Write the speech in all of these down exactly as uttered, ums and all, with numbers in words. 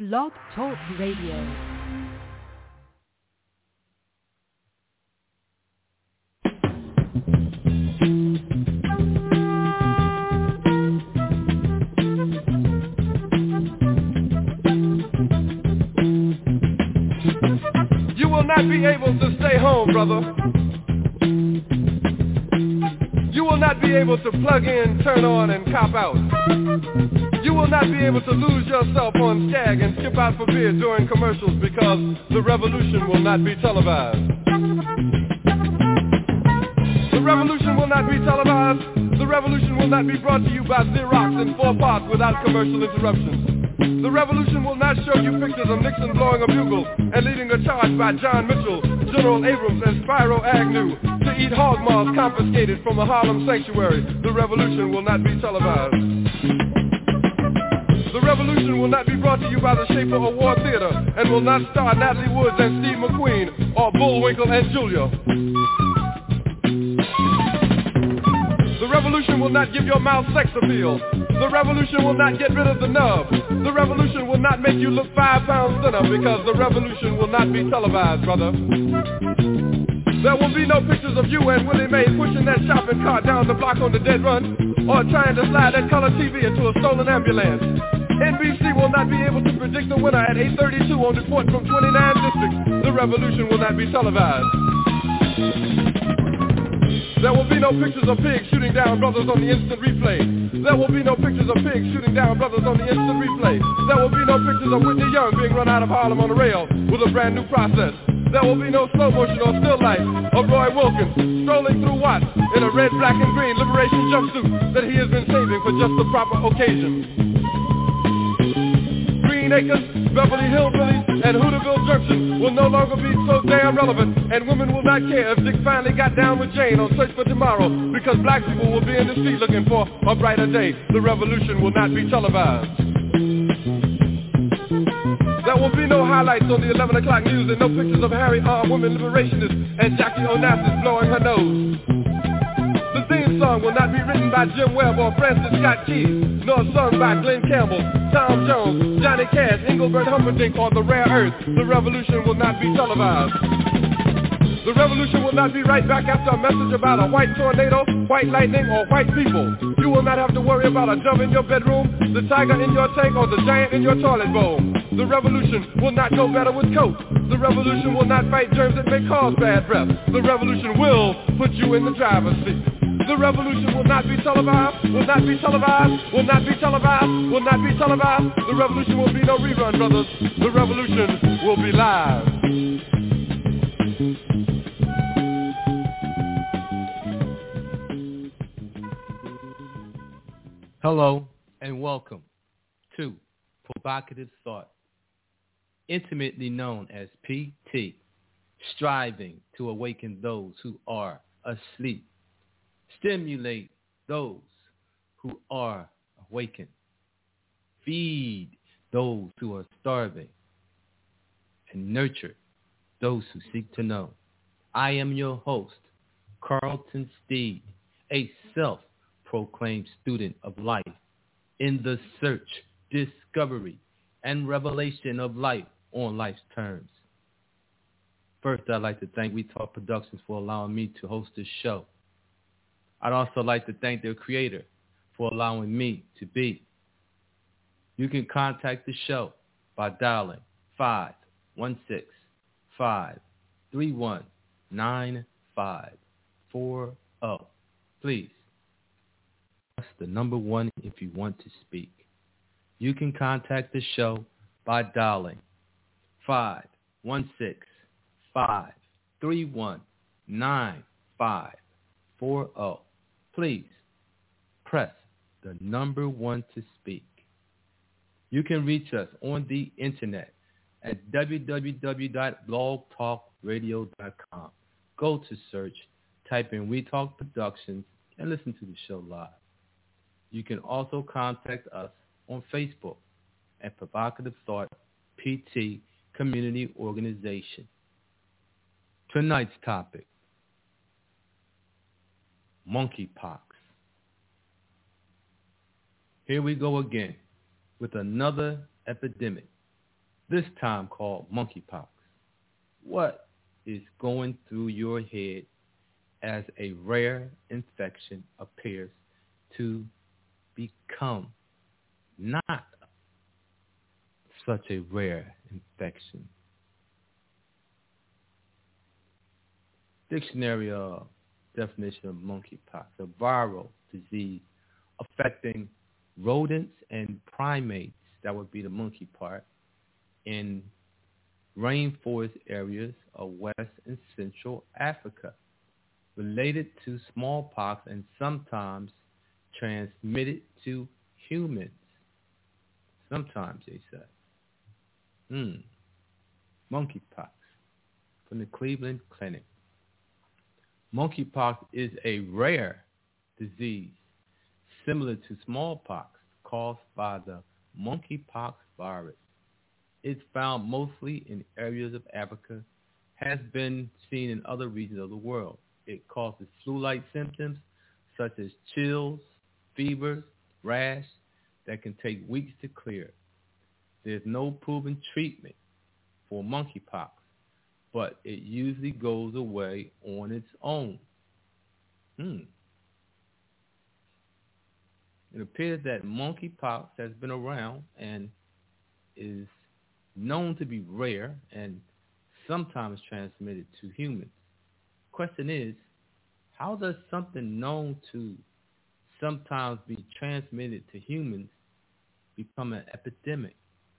Blog Talk Radio. You will not be able to stay home, brother. You will not be able to plug in, turn on, and cop out. You will not be able to lose yourself on Skag and skip out for beer during commercials because the revolution will not be televised. The revolution will not be televised. The revolution will not be brought to you by Xerox in four parts without commercial interruptions. The revolution will not show you pictures of Nixon blowing a bugle and leading a charge by John Mitchell, General Abrams, and Spyro Agnew to eat hog maws confiscated from a Harlem sanctuary. The revolution will not be televised. The revolution will not be brought to you by the Schaefer Award Theater and will not star Natalie Woods and Steve McQueen or Bullwinkle and Julia. The revolution will not give your mouth sex appeal. The revolution will not get rid of the nub. The revolution will not make you look five pounds thinner because the revolution will not be televised, brother. There will be no pictures of you and Willie Mae pushing that shopping cart down the block on the dead run or trying to slide that color T V into a stolen ambulance. N B C will not be able to predict the winner at eight thirty-two on report from twenty-nine districts. The revolution will not be televised. There will be no pictures of pigs shooting down brothers on the instant replay. There will be no pictures of pigs shooting down brothers on the instant replay. There will be no pictures of Whitney Young being run out of Harlem on a rail with a brand new process. There will be no slow motion or still life of Roy Wilkins strolling through Watts in a red, black, and green liberation jumpsuit that he has been saving for just the proper occasion. Green Acres, Beverly Hillbillies, and Hooterville Junction will no longer be so damn relevant, and women will not care if Dick finally got down with Jane on Search for Tomorrow, because black people will be in the street looking for a brighter day. The revolution will not be televised. There will be no highlights on the eleven o'clock news and no pictures of Harry armed women liberationists and Jackie Onassis blowing her nose. The theme song will not be written by Jim Webb or Francis Scott Key, nor sung by Glenn Campbell, Tom Jones, Johnny Cash, Engelbert Humperdinck, or The Rare Earth. The revolution will not be televised. The revolution will not be right back after a message about a white tornado, white lightning, or white people. You will not have to worry about a dove in your bedroom, the tiger in your tank, or the giant in your toilet bowl. The revolution will not go better with Coke. The revolution will not fight germs that may cause bad breath. The revolution will put you in the driver's seat. The revolution will not be televised, will not be televised, will not be televised, will not be televised. The revolution will be no rerun, brothers. The revolution will be live. Hello and welcome to Provocative Thought, intimately known as P T, striving to awaken those who are asleep, stimulate those who are awakened, feed those who are starving, and nurture those who seek to know. I am your host, Carlton Steed, a self-proclaimed student of life in the search, discovery, and revelation of life on life's terms. First, I'd like to thank We Talk Productions for allowing me to host this show. I'd also like to thank their creator for allowing me to be. You can contact the show by dialing five one six, five three one, nine five four zero. Please press the number one if you want to speak. You can contact the show by dialing five one six, five three one, nine five four zero. Please press the number one to speak. You can reach us on the internet at w w w dot blog talk radio dot com. Go to search, type in We Talk Productions, and listen to the show live. You can also contact us on Facebook at Provocative Thought P T Community Organization. Tonight's topic: monkeypox. Here we go again with another epidemic this time called monkeypox. What is going through your head as a rare infection appears to become not such a rare infection? Dictionary uh, definition of monkeypox: a viral disease affecting rodents and primates, that would be the monkey part, in rainforest areas of West and Central Africa, related to smallpox and sometimes transmitted to humans. Sometimes, they say. Hmm. Monkeypox from the Cleveland Clinic. Monkeypox is a rare disease similar to smallpox caused by the monkeypox virus. It's found mostly in areas of Africa, has been seen in other regions of the world. It causes flu-like symptoms such as chills, fevers, rash that can take weeks to clear. There's no proven treatment for monkeypox, but it usually goes away on its own. Hmm. It appears that monkeypox has been around and is known to be rare and sometimes transmitted to humans. Question is, how does something known to sometimes be transmitted to humans become an epidemic?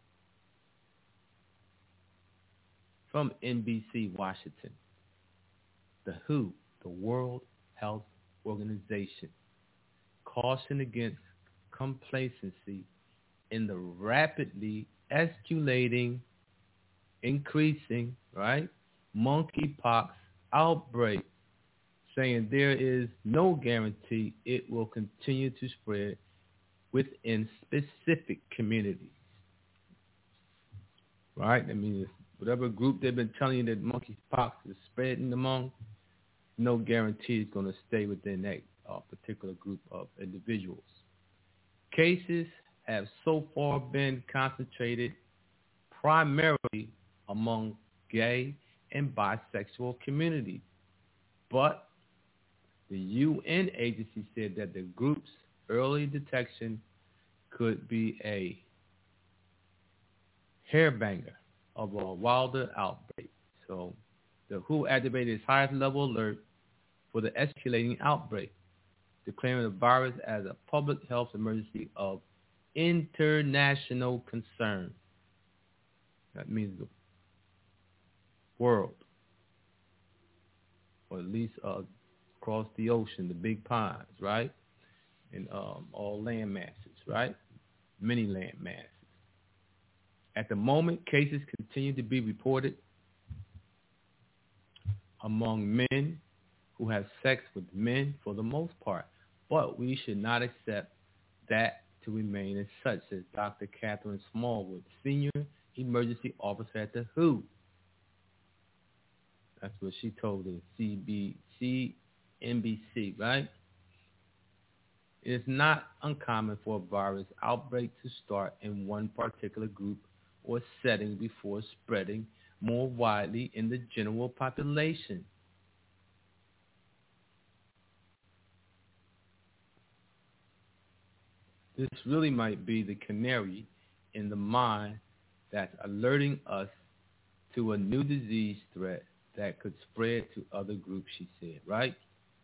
From N B C Washington, the W H O, the World Health Organization, cautioned against complacency in the rapidly escalating, increasing, right, monkeypox outbreak, saying there is no guarantee it will continue to spread within specific communities. Right? I mean, whatever group they've been telling you that monkeypox is spreading among, no guarantee it's going to stay within that uh, particular group of individuals. Cases have so far been concentrated primarily among gay and bisexual communities, but the U N agency said that the group's early detection could be a hairbanger of a wilder outbreak. So the W H O activated its highest level alert for the escalating outbreak, declaring the virus as a public health emergency of international concern. That means the world, or at least uh, across the ocean, the big ponds, right? And um, all land masses, right? Many land masses. At the moment, cases continue to be reported among men who have sex with men for the most part, but we should not accept that to remain as such, says Doctor Catherine Smallwood, Senior Emergency Officer at the W H O. That's what she told the C B C, N B C, right? It is not uncommon for a virus outbreak to start in one particular group or setting before spreading more widely in the general population. This really might be the canary in the mine that's alerting us to a new disease threat that could spread to other groups, she said, right?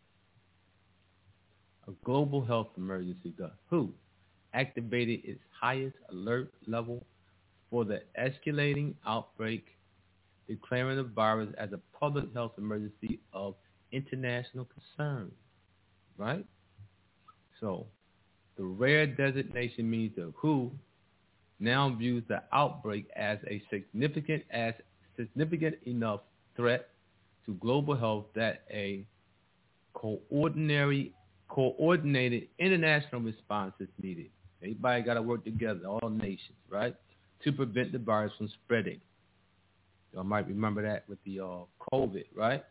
A global health emergency, the W H O, activated its highest alert level for the escalating outbreak, declaring the virus as a public health emergency of international concern, right? So the rare designation means the W H O now views the outbreak as a significant as significant enough threat to global health that a coordinary, coordinated international response is needed. Everybody got to work together, all nations, right, to prevent the virus from spreading. Y'all might remember that with the uh, COVID, right?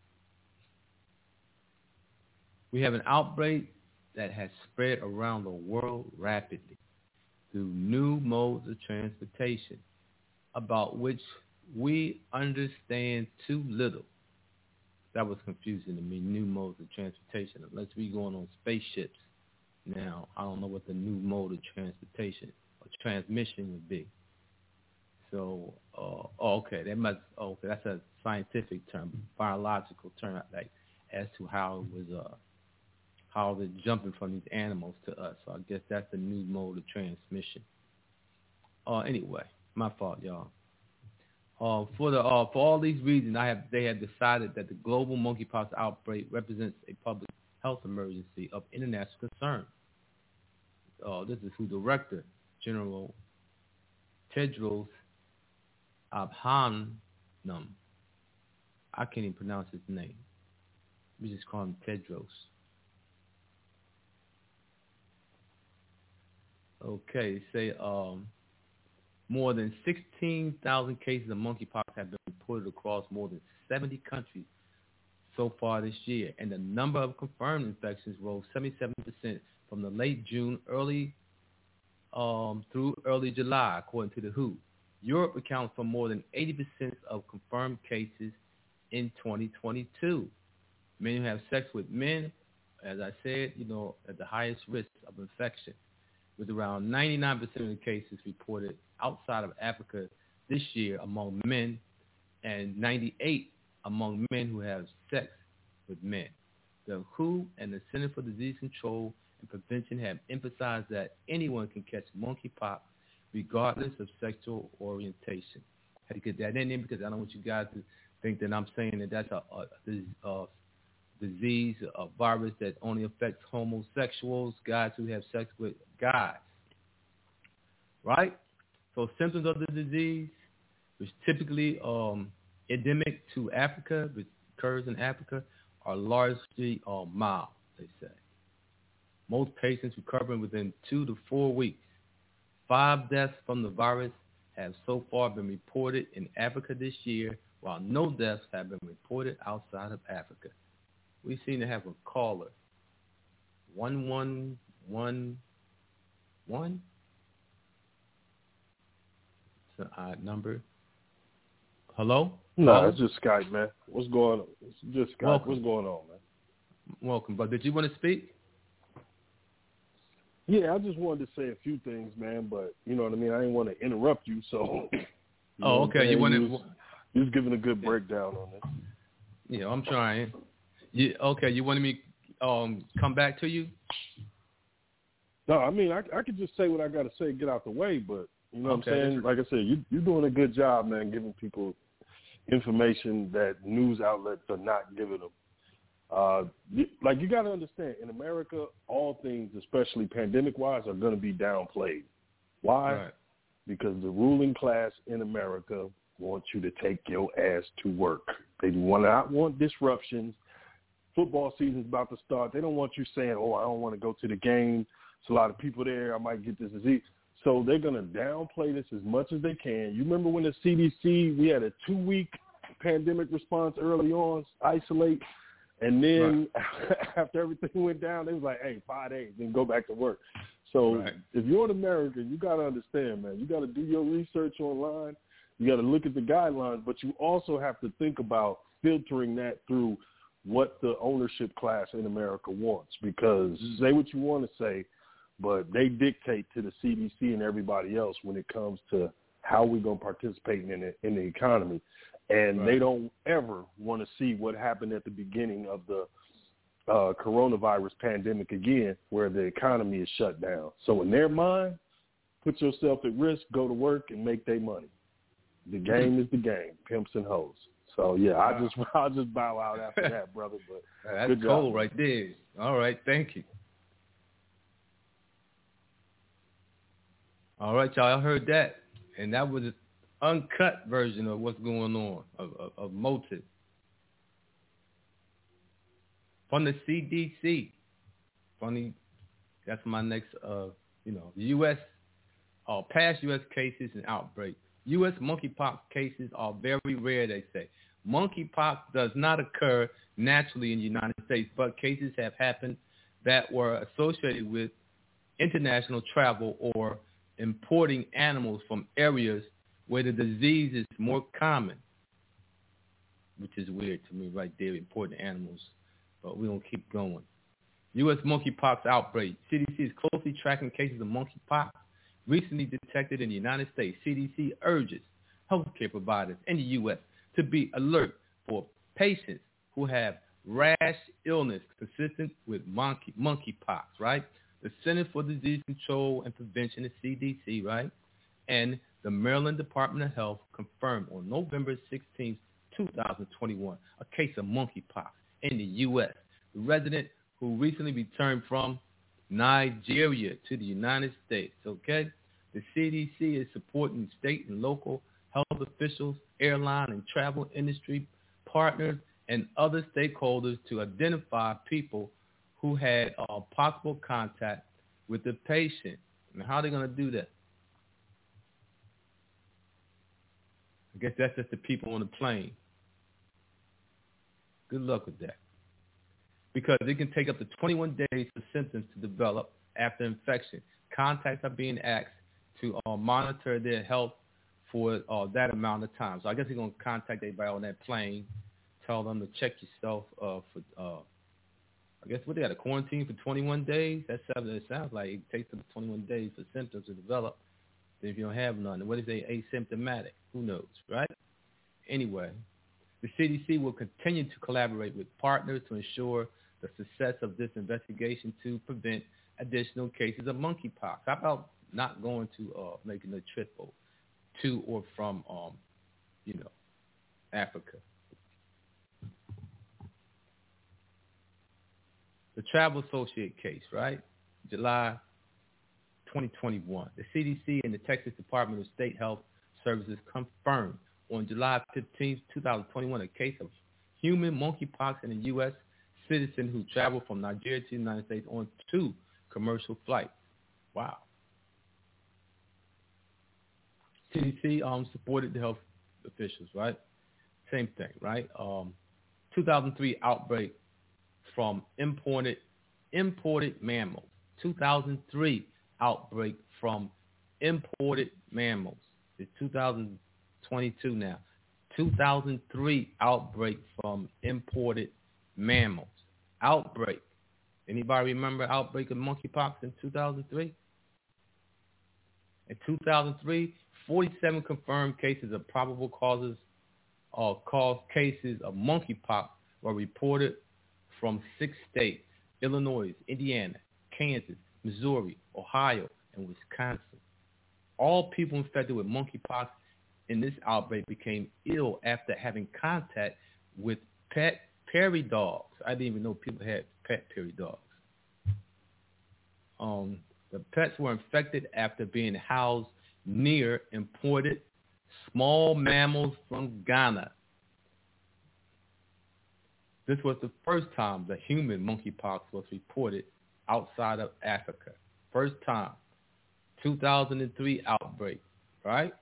We have an outbreak that has spread around the world rapidly through new modes of transportation, about which we understand too little. That was confusing to me, new modes of transportation. Unless we going on spaceships now, I don't know what the new mode of transportation or transmission would be. So, uh, oh, okay, that must, oh, okay, that's a scientific term, biological term, like as to how it was, uh, how they're jumping from these animals to us. So I guess that's the new mode of transmission. Uh, anyway, my fault, y'all. Uh, for the uh, for all these reasons, I have they have decided that the global monkeypox outbreak represents a public health emergency of international concern. Uh, this is who Director General Tedros Adhanom, I can't even pronounce his name. We just call him Tedros. Okay, say um, more than sixteen thousand cases of monkeypox have been reported across more than seventy countries so far this year, and the number of confirmed infections rose seventy-seven percent from the late June early um, through early July, according to the W H O. Europe accounts for more than eighty percent of confirmed cases in twenty twenty-two. Men who have sex with men, as I said, you know, at the highest risk of infection, with around ninety-nine percent of the cases reported outside of Africa this year among men, and ninety-eight among men who have sex with men. The W H O and the Center for Disease Control and Prevention have emphasized that anyone can catch monkeypox regardless of sexual orientation. I had to get that in there because I don't want you guys to think that I'm saying that that's a, a, a disease, a virus that only affects homosexuals, guys who have sex with guys. Right? So symptoms of the disease, which typically um, endemic to Africa, which occurs in Africa, are largely uh, mild, they say. Most patients recovering within two to four weeks. Five deaths from the virus have so far been reported in Africa this year, while no deaths have been reported outside of Africa. We seem to have a caller. One one one one. It's an odd number. Hello? No, Caller? it's just Skype, man. What's going on? It's just Skype. Welcome. What's going on, man? Welcome. But did you want to speak? Yeah, I just wanted to say a few things, man. But you know what I mean. I didn't want to interrupt you, so. You oh, okay. You wanted. You was, you was giving a good breakdown on it. Yeah, I'm trying. You okay? You wanted me um come back to you? No, I mean I I could just say what I got to say, get out the way. But you know okay. what I'm saying? Like I said, you you're doing a good job, man, giving people information that news outlets are not giving them. Uh, like you got to understand, in America, all things, especially pandemic-wise, are going to be downplayed. Why? Right. Because the ruling class in America wants you to take your ass to work. They do not want disruptions. Football season's about to start. They don't want you saying, oh, I don't want to go to the game. There's a lot of people there. I might get this disease. So they're going to downplay this as much as they can. You remember when the C D C, we had a two-week pandemic response early on, isolate. And then right. after everything went down, they was like, hey, five days, then go back to work. So right. if you're an American, you got to understand, man, you got to do your research online. You got to look at the guidelines, but you also have to think about filtering that through what the ownership class in America wants. Because say what you want to say, but they dictate to the C D C and everybody else when it comes to how we're going to participate in the, in the economy. And right. they don't ever want to see what happened at the beginning of the uh, coronavirus pandemic again, where the economy is shut down. So in their mind, put yourself at risk, go to work, and make their money. The game is the game, pimps and hoes. So, yeah, wow. I just, I'll just bow out after that, brother. But That's good cool job. right there. All right, thank you. All right, y'all, I heard that. And that was uncut version of what's going on, of, of, of motive. From the C D C. Funny, that's my next, uh, you know, U S, uh, past U S cases and outbreaks. U S monkeypox cases are very rare, they say. Monkeypox does not occur naturally in the United States, but cases have happened that were associated with international travel or importing animals from areas where the disease is more common, which is weird to me right there, important animals, but we're going to keep going. U S monkeypox outbreak. C D C is closely tracking cases of monkeypox recently detected in the United States. C D C urges healthcare providers in the U S to be alert for patients who have rash illness consistent with monkey monkeypox, right? The Center for Disease Control and Prevention, the C D C, right? And the Maryland Department of Health confirmed on November sixteenth, twenty twenty-one, a case of monkeypox in the U S. The resident who recently returned from Nigeria to the United States, okay? The C D C is supporting state and local health officials, airline and travel industry partners, and other stakeholders to identify people who had uh, possible contact with the patient. And how are they going to do that? I guess that's just the people on the plane. Good luck with that. Because it can take up to twenty-one days for symptoms to develop after infection. Contacts are being asked to uh, monitor their health for uh, that amount of time. So I guess you're going to contact everybody on that plane, tell them to check yourself uh, for, uh, I guess, what they got, a quarantine for twenty-one days? That's something that sounds like it takes up to twenty-one days for symptoms to develop. Then if you don't have none, what is they asymptomatic? Who knows, right? Anyway, the C D C will continue to collaborate with partners to ensure the success of this investigation to prevent additional cases of monkeypox. How about not going to uh, making a trip to or from, um, you know, Africa? The Travel Associate case, right? July twenty twenty-one. The C D C and the Texas Department of State Health Services confirmed on July fifteenth, twenty twenty-one, a case of human monkeypox in the U S citizen who traveled from Nigeria to the United States on two commercial flights. Wow. C D C um, supported the health officials, right? Same thing, right? Um, two thousand three outbreak from imported imported mammals. two thousand three outbreak from imported mammals. It's two thousand twenty-two now. two thousand three outbreak from imported mammals. Outbreak. Anybody remember outbreak of monkeypox in two thousand three? In two thousand three, forty-seven confirmed cases of probable causes or cause cases of monkeypox were reported from six states: Illinois, Indiana, Kansas, Missouri, Ohio, and Wisconsin. All people infected with monkeypox in this outbreak became ill after having contact with pet prairie dogs. I didn't even know people had pet prairie dogs. Um, the pets were infected after being housed near imported small mammals from Ghana. This was the first time the human monkeypox was reported outside of Africa. First time. two thousand three outbreak, right?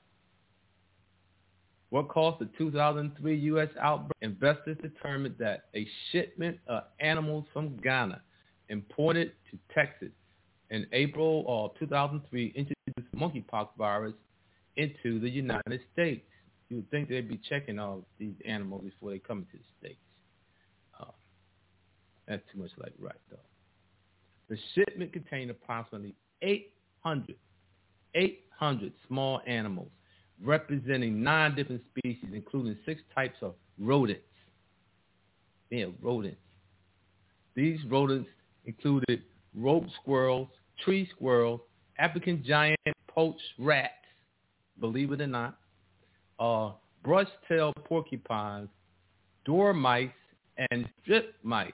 What caused the two thousand three U S outbreak? Investors determined that a shipment of animals from Ghana imported to Texas in April of two thousand three introduced monkeypox virus into the United States. You would think they'd be checking all these animals before they come into the States. Uh, that's too much like right, though. The shipment contained approximately eight hundred, eight hundred small animals, representing nine different species, including six types of rodents. Yeah, rodents. These rodents included rope squirrels, tree squirrels, African giant poached rats, believe it or not, uh, brush-tailed porcupines, dormice, and strip mice.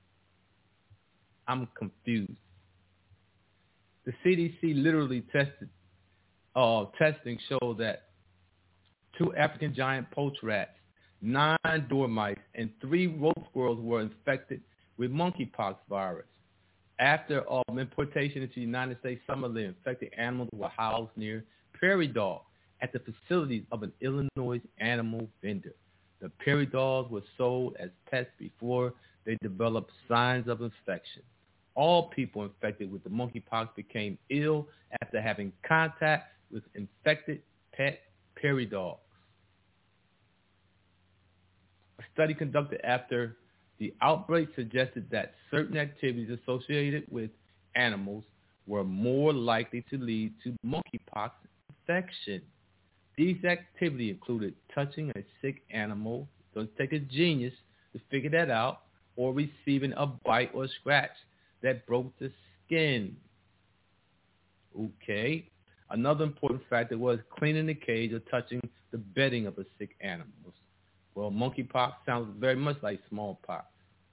I'm confused. The C D C literally tested, uh, testing showed that two African giant poached rats, nine dormice, and three rope squirrels were infected with monkeypox virus. After um, importation into the United States, some of the infected animals were housed near prairie dogs at the facilities of an Illinois animal vendor. The prairie dogs were sold as pets before they developed signs of infection. All people infected with the monkeypox became ill after having contact with infected pet prairie dogs. A study conducted after the outbreak suggested that certain activities associated with animals were more likely to lead to monkeypox infection. These activities included touching a sick animal, doesn't take a genius to figure that out, or receiving a bite or scratch that broke the skin. Okay. Another important factor was cleaning the cage or touching the bedding of a sick animal. Well, monkeypox sounds very much like smallpox.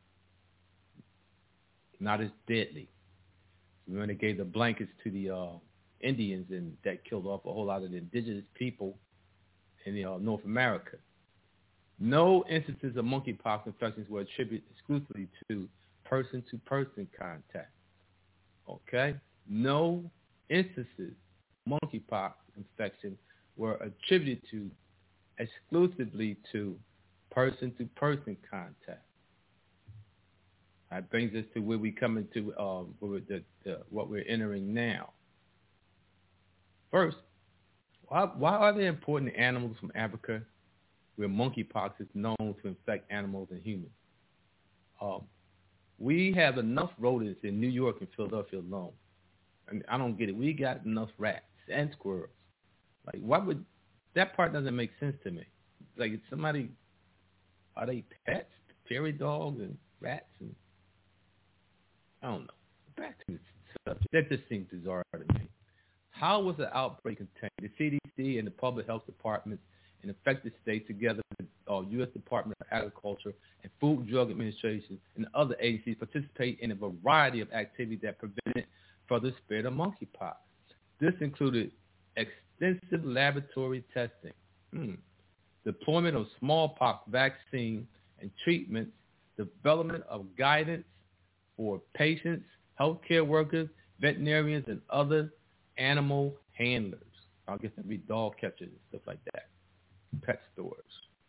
Not as deadly. When they gave the blankets to the uh, Indians, and that killed off a whole lot of the indigenous people in the, uh, North America. No instances of monkeypox infections were attributed exclusively to person-to-person contact. Okay? No instances of monkeypox infection were attributed to exclusively to person-to-person contact. That brings us to where we come into uh, the, the, what we're entering now. First, why, why are there important animals from Africa where monkeypox is known to infect animals and humans? Um, we have enough rodents in New York and Philadelphia alone. I mean, I don't get it. We got enough rats and squirrels. Like, why would that part doesn't make sense to me? Like, if somebody, are they pets, prairie dogs and rats and I don't know. Back to the subject. That just seems bizarre to me. How was the outbreak contained? The C D C and the public health departments in affected states, together with the uh, U S Department of Agriculture and Food and Drug Administration and other agencies, participate in a variety of activities that prevented further spread of monkeypox. This included extensive laboratory testing, hmm. deployment of smallpox vaccine and treatments, development of guidance for patients, healthcare workers, veterinarians, and other animal handlers. I guess that'd be dog catchers and stuff like that. Pet stores.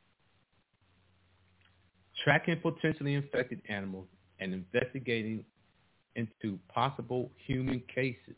Tracking potentially infected animals and investigating into possible human cases.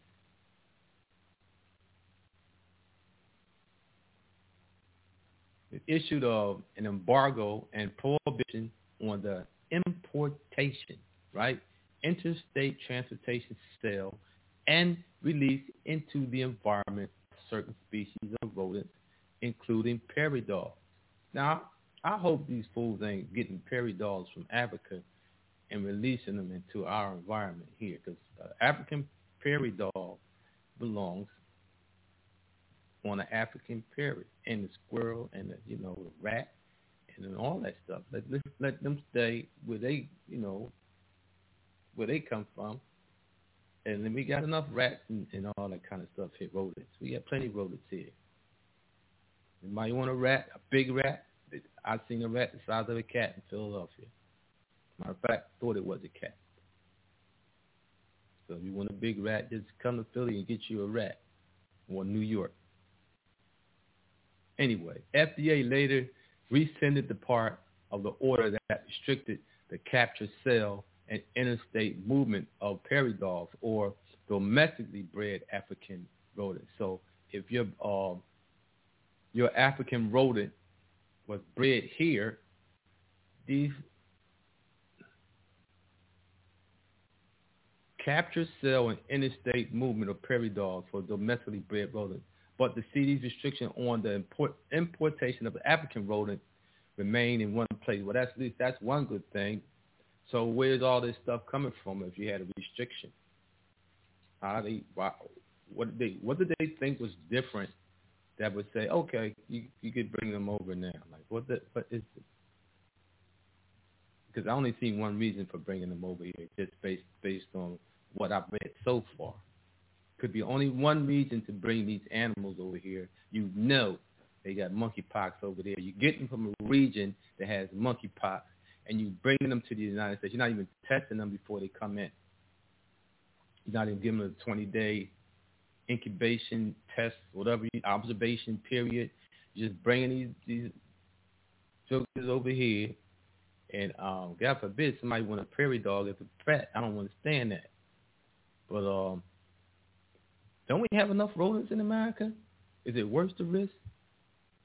It issued uh, an embargo and prohibition on the importation, right? interstate transportation, sale, and release into the environment of certain species of rodents, including prairie dogs. Now, I hope these fools ain't getting prairie dogs from Africa and releasing them into our environment here, because uh, African prairie dog belongs on an African prairie, and the squirrel and the, you know, the rat and then all that stuff. Let let let them stay where they, you know, where they come from. And then we got enough rats and, and all that kind of stuff here, rodents. We got plenty of rodents here. You might want a rat, a big rat. I've seen a rat the size of a cat in Philadelphia. Matter of fact, I thought it was a cat. So if you want a big rat, just come to Philly and get you a rat, or New York. Anyway, F D A later rescinded the part of the order that restricted the capture, sale, and interstate movement of prairie dogs or domestically bred African rodents. So if your uh, your African rodent was bred here, these capture, sale, and interstate movement of prairie dogs for domestically bred rodents. But the C D's restriction on the import, importation of the African rodent remain in one place. Well, that's at least that's one good thing. So where's all this stuff coming from if you had a restriction? How they, why, what did they, what did they think was different that would say, okay, you you could bring them over now? Like, what the, what is it? Because I only seen one reason for bringing them over here, just based based on what I've read so far. Could be only one reason to bring these animals over here. You know they got monkeypox over there. You get them from a region that has monkeypox, and you bring them to the United States. You're not even testing them before they come in. You're not even giving them a twenty-day incubation test, whatever, observation period. You're just bringing these, these jokers over here, and um, God forbid somebody want a prairie dog as a pet. I don't understand that. But um, don't we have enough rodents in America? Is it worth the risk?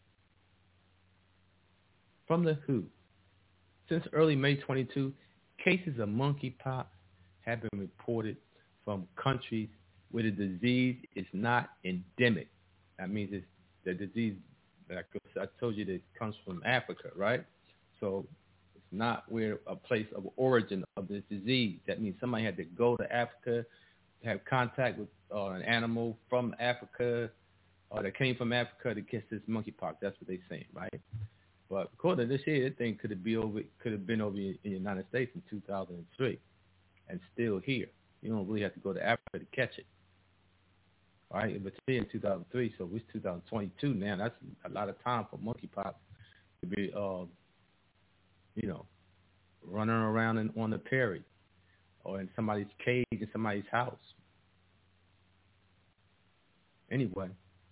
from the W H O. Since early May twenty-second, cases of monkeypox have been reported from countries where the disease is not endemic. That means it's the disease, like I told you, that comes from Africa, right? So it's not where a place of origin of this disease. That means somebody had to go to Africa, have contact with uh, an animal from Africa, or that came from Africa to catch this monkeypox. That's what they're saying, right? But according to this year, that thing could have been over, could have been over in the United States in two thousand three, and still here. You don't really have to go to Africa to catch it. All right, but here in two thousand three, so it's two thousand twenty-two now. That's a lot of time for monkeypox to be, uh, you know, running around in, on the prairie or in somebody's cage in somebody's house. Anyway,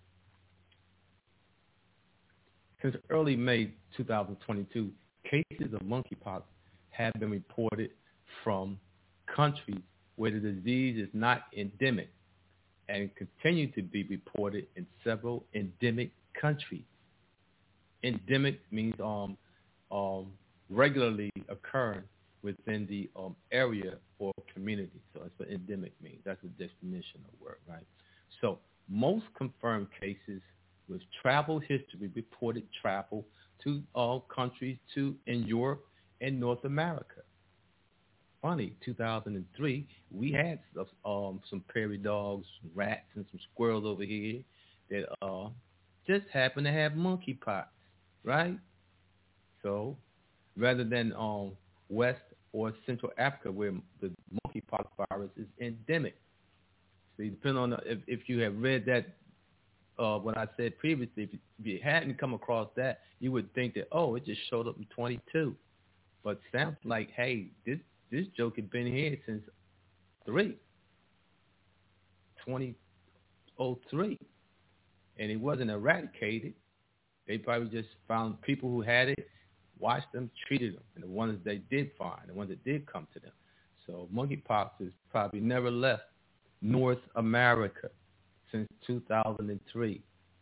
since early May two thousand twenty-two, cases of monkeypox have been reported from countries where the disease is not endemic, and continue to be reported in several endemic countries. Endemic means um, um, regularly occurring within the um, area or community. So that's what endemic means. That's the definition of the word, right? So most confirmed cases with travel history reported travel to all countries to in Europe and North America. Funny, two thousand three, we had um, some prairie dogs, rats, and some squirrels over here that uh, just happened to have monkeypox, right? So rather than um, West or Central Africa where the monkeypox virus is endemic. See, depending on the, if, if you have read that, uh, what I said previously, if you, if you hadn't come across that, you would think that, oh, it just showed up in twenty-two. But sounds like, hey, this This joke had been here since three, twenty oh three, and it wasn't eradicated. They probably just found people who had it, watched them, treated them, and the ones they did find, the ones that did come to them. So monkeypox has probably never left North America since two thousand three.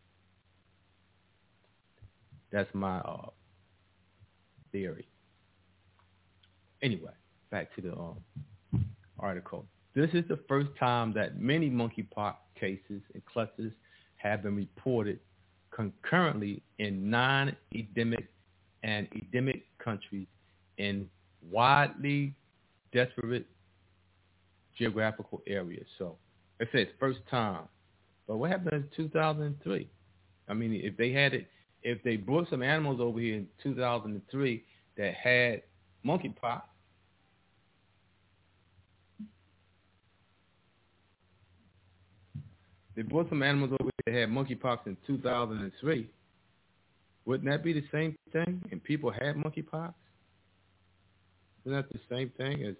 That's my uh, theory. Anyway. Back to the um, article. This is the first time that many monkeypox cases and clusters have been reported concurrently in non-endemic and endemic countries in widely disparate geographical areas. So I said first time. But what happened in two thousand three? I mean, if they had it, if they brought some animals over here in two thousand three that had monkeypox, they brought some animals over that had monkeypox in two thousand three. Wouldn't that be the same thing? And people had monkeypox? Isn't that the same thing as,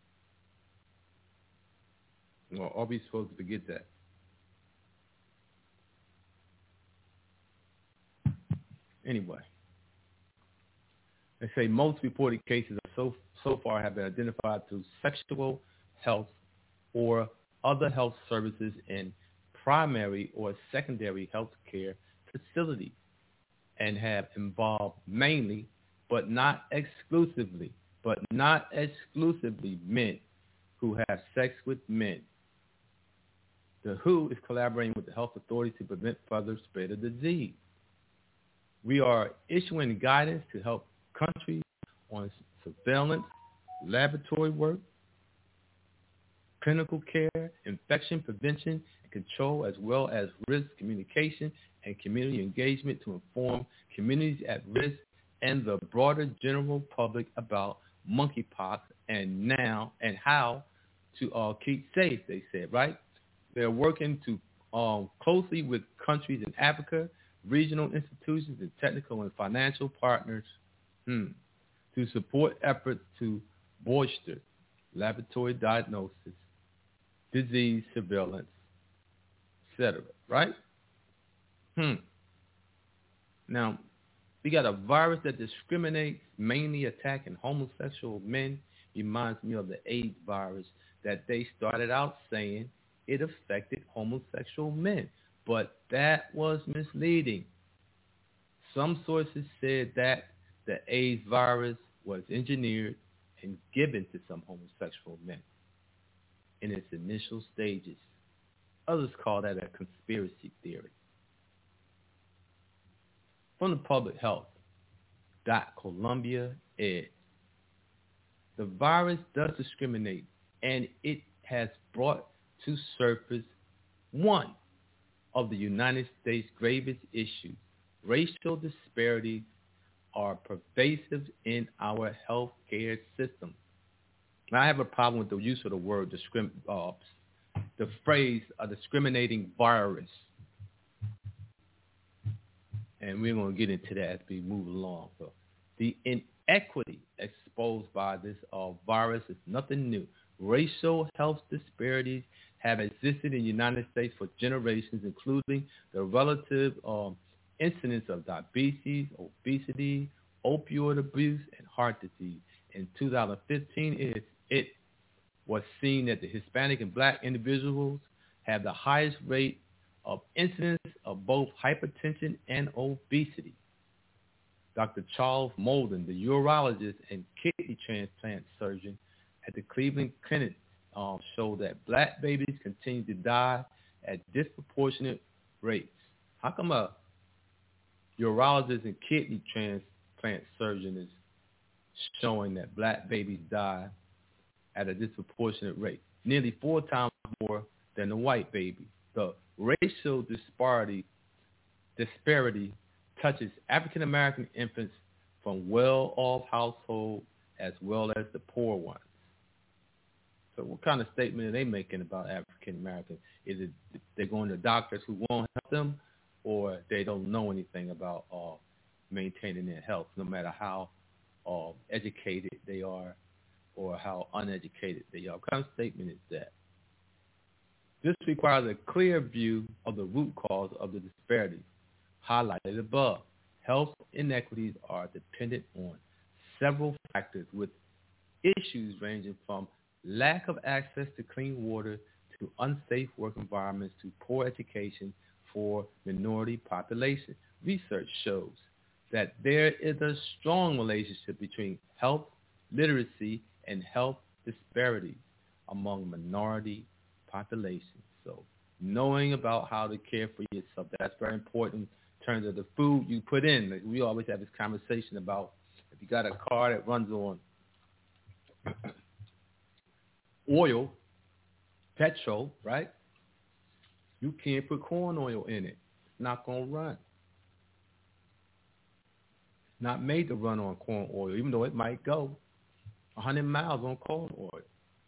well, are we supposed to forget that? Anyway, they say most reported cases so, so far have been identified through sexual health or other health services in primary or secondary health care facilities and have involved mainly, but not exclusively, but not exclusively men who have sex with men. The W H O is collaborating with the health authorities to prevent further spread of the disease. We are issuing guidance to help countries on surveillance, laboratory work, clinical care, infection prevention and control, as well as risk communication and community engagement to inform communities at risk and the broader general public about monkeypox and now and how to uh, keep safe, they said, right? They're working to um, closely with countries in Africa, regional institutions, and technical and financial partners hmm, to support efforts to bolster laboratory diagnosis, disease surveillance, et cetera, right? Hmm. Now, we got a virus that discriminates, mainly attacking homosexual men. Reminds me of the AIDS virus that they started out saying it affected homosexual men. But that was misleading. Some sources said that the AIDS virus was engineered and given to some homosexual men in its initial stages. Others call that a conspiracy theory. From the Public Health dot Columbia Edge, the virus does discriminate, and it has brought to surface one of the United States' gravest issues. Racial disparities are pervasive in our healthcare system. Now, I have a problem with the use of the word discrim- uh, the phrase a discriminating virus. And we're going to get into that as we move along. So the inequity exposed by this uh, virus is nothing new. Racial health disparities have existed in the United States for generations, including the relative um, incidence of diabetes, obesity, opioid abuse, and heart disease. In two thousand fifteen, it, it was seen that the Hispanic and black individuals have the highest rate of incidence of both hypertension and obesity. Doctor Charles Molden, the urologist and kidney transplant surgeon at the Cleveland Clinic, um, showed that black babies continue to die at disproportionate rates. How come a urologist and kidney transplant surgeon is showing that black babies die at a disproportionate rate, nearly four times more than the white baby? The racial disparity disparity touches African American infants from well-off households as well as the poor ones. So what kind of statement are they making about African Americans? Is it they're going to doctors who won't help them, or they don't know anything about uh, maintaining their health, no matter how uh, educated they are or how uneducated they are? What kind of statement is that? This requires a clear view of the root cause of the disparities highlighted above. Health inequities are dependent on several factors, with issues ranging from lack of access to clean water to unsafe work environments to poor education for minority populations. Research shows that there is a strong relationship between health literacy and health disparities among minority populations. So knowing about how to care for yourself, that's very important in terms of the food you put in. Like, we always have this conversation about if you got a car that runs on oil, petrol, right? You can't put corn oil in it. It's not going to run. It's not made to run on corn oil, even though it might go one hundred miles on corn oil.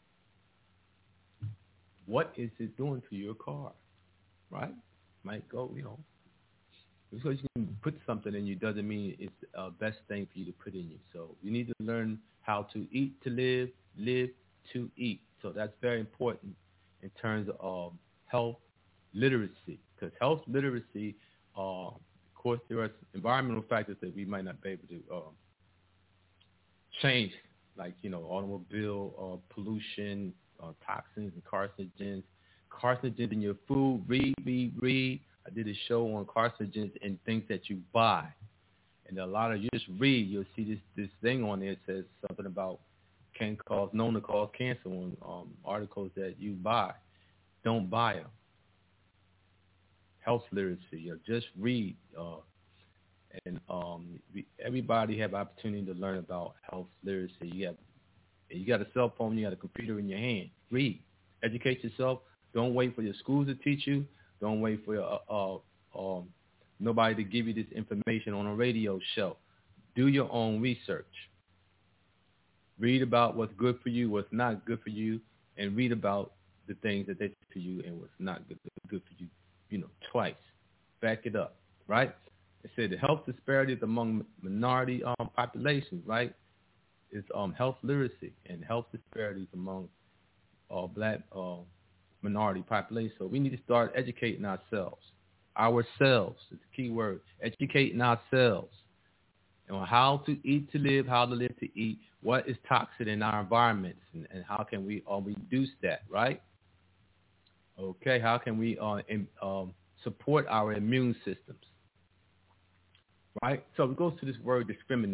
What is it doing to your car, right? Might go, you know. Because you can put something in you doesn't mean it's the uh, best thing for you to put in you. So you need to learn how to eat to live, live to eat. So that's very important in terms of health literacy. Because health literacy, uh, of course, there are environmental factors that we might not be able to uh, change, like, you know, automobile uh, pollution, uh, toxins and carcinogens. Carcinogens in your food. Read, read, read. I did a show on carcinogens and things that you buy. And a lot of you just read, you'll see this, this thing on there that says something about can cause, known to cause cancer on um, articles that you buy. Don't buy them. Health literacy, you know, just read. Uh, and um, we, everybody have opportunity to learn about health literacy. You have, you got a cell phone, you got a computer in your hand. Read. Educate yourself. Don't wait for your schools to teach you. Don't wait for uh, uh, um, nobody to give you this information on a radio show. Do your own research. Read about what's good for you, what's not good for you, and read about the things that they do for you and what's not good, good for you, you know, twice. Back it up, right? It said the health disparities among minority um, populations, right, is um, health literacy and health disparities among uh, black uh, minority population. So we need to start educating ourselves. Ourselves is the key word. Educating ourselves on how to eat to live, how to live to eat, what is toxic in our environments, and, and how can we uh, reduce that, right? Okay, how can we uh, in, um, support our immune systems, right? So it goes to this word discriminate.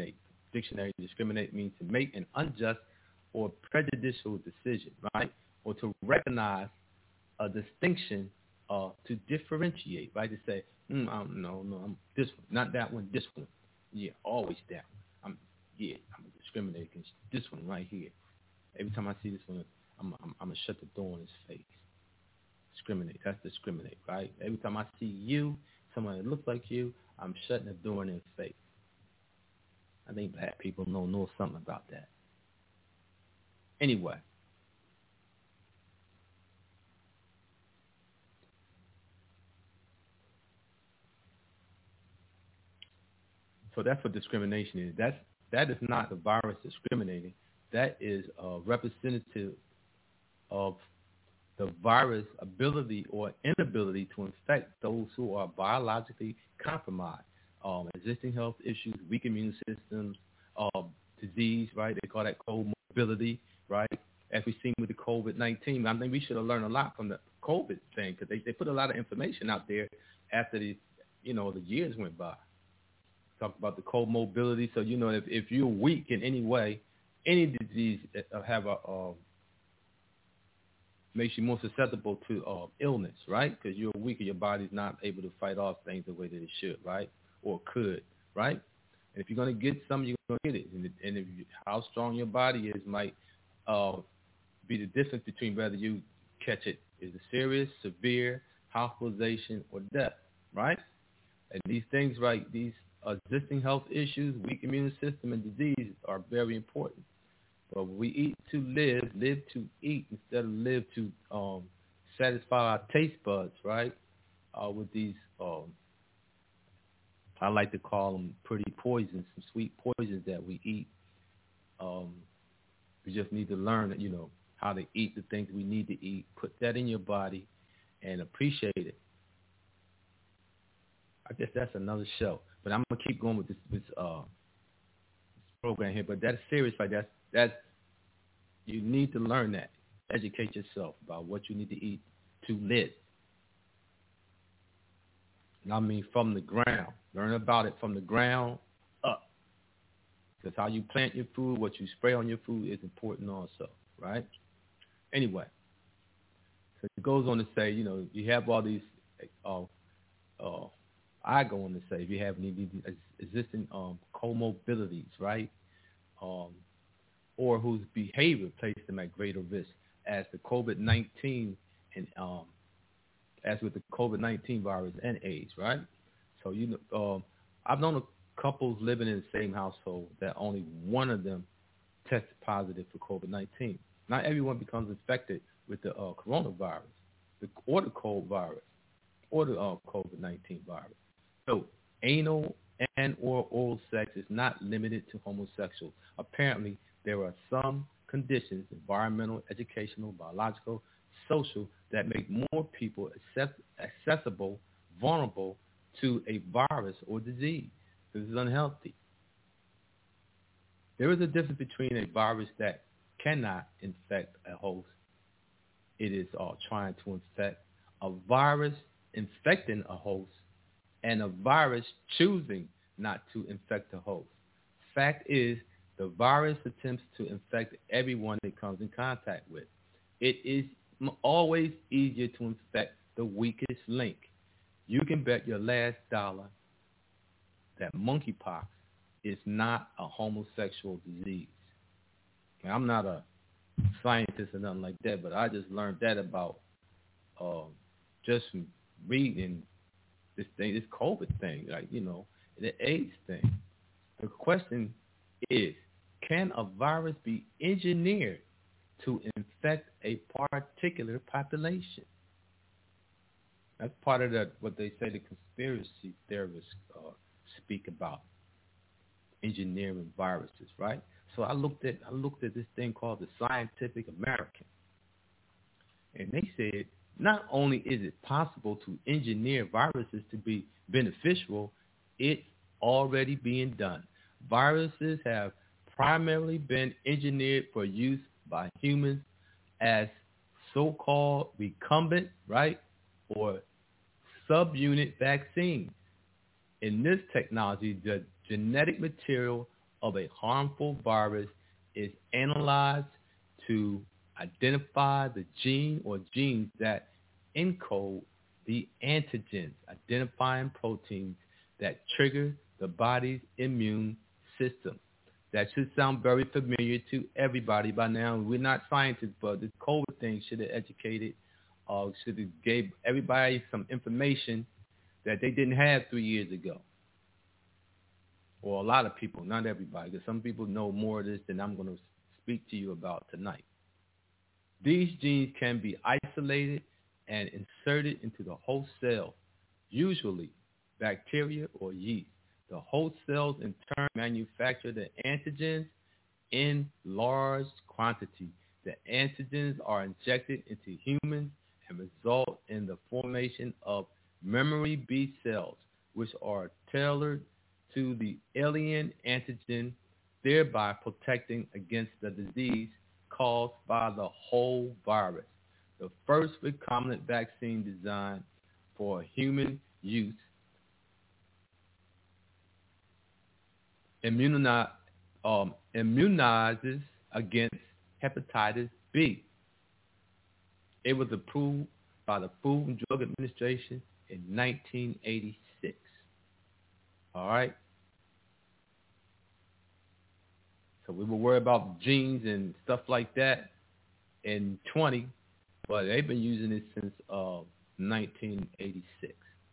dictionary, discriminate means to make an unjust or prejudicial decision, right? Or to recognize a distinction, uh, to differentiate, right? To say, mm, I don't know, no, I'm this one, not that one, this one. Yeah, always that one. I'm, yeah, I'm gonna discriminate against this one right here. Every time I see this one, I'm, I'm, I'm gonna shut the door in his face. Discriminate, that's discriminate, right? Every time I see you, someone that looks like you, I'm shutting the door in his face. I think black people know know something about that. Anyway. So that's what discrimination is. That's, that is not the virus discriminating. That is a representative of the virus' ability or inability to infect those who are biologically compromised. Um, existing health issues, weak immune systems, uh, disease, right? They call that comorbidity, right? As we've seen with the COVID nineteen. I think we should have learned a lot from the COVID thing because they, they put a lot of information out there after the, you know, the years went by. Talk about the comorbidity. So, you know, if, if you're weak in any way, any disease uh, have a uh, makes you more susceptible to uh, illness, right? Because you're weak and your body's not able to fight off things the way that it should, right? Or could, right? And if you're going to get something, you're going to get it. And, it, and if you, how strong your body is might uh, be the difference between whether you catch it is a serious, severe, hospitalization, or death, right? And these things, right, these existing health issues, weak immune system, and disease are very important. But we eat to live, live to eat instead of live to um, satisfy our taste buds, right? Uh, with these, um, I like to call them pretty poisons, some sweet poisons that we eat. Um, we just need to learn, you know, how to eat the things we need to eat, put that in your body, and appreciate it. I guess that's another show. But I'm going to keep going with this, this, uh, this program here. But that's serious, right? That's, that's, you need to learn that. Educate yourself about what you need to eat to live. And I mean from the ground. Learn about it from the ground up. Because how you plant your food, what you spray on your food is important also, right? Anyway, so it goes on to say, you know, you have all these, uh, uh, I go on to say, if you have any existing um, comorbidities, right, um, or whose behavior placed them at greater risk, as the COVID nineteen and um, as with the COVID nineteen virus and AIDS, right? So you know, um, I've known a couples living in the same household that only one of them tested positive for COVID nineteen. Not everyone becomes infected with the uh, coronavirus, the, or the cold virus, or the uh, COVID nineteen virus. So anal and or oral sex is not limited to homosexuals. Apparently, there are some conditions, environmental, educational, biological, social, that make more people accept, accessible, vulnerable to a virus or disease. This is unhealthy. There is a difference between a virus that cannot infect a host. It is uh, trying to infect a virus infecting a host and a virus choosing not to infect the host. Fact is, the virus attempts to infect everyone it comes in contact with. It is always easier to infect the weakest link. You can bet your last dollar that monkeypox is not a homosexual disease. Now, I'm not a scientist or nothing like that, but I just learned that about uh, just from reading this thing, this COVID thing, like, you know, the AIDS thing. The question is, can a virus be engineered to infect a particular population? That's part of the, what they say the conspiracy theorists uh, speak about, engineering viruses, right? So I looked at I looked at this thing called the Scientific American, and they said not only is it possible to engineer viruses to be beneficial, it's already being done. Viruses have primarily been engineered for use by humans as so-called recombinant, right, or subunit vaccines. In this technology, the genetic material of a harmful virus is analyzed to identify the gene or genes that encode the antigens, identifying proteins that trigger the body's immune system. That should sound very familiar to everybody by now. We're not scientists, but the COVID thing should have educated, uh, should have gave everybody some information that they didn't have three years ago. Or a lot of people, not everybody, because some people know more of this than I'm going to speak to you about tonight. These genes can be isolated and inserted into the host cell, usually bacteria or yeast. The host cells in turn manufacture the antigens in large quantity. The antigens are injected into humans and result in the formation of memory B cells, which are tailored to the alien antigen, thereby protecting against the disease caused by the whole virus. The first recombinant vaccine designed for human use immunize, um, immunizes against hepatitis B. It was approved by the Food and Drug Administration in nineteen eighty-six. All right? So we were worried about genes and stuff like that in twenty, but they've been using it since uh, nineteen eighty-six.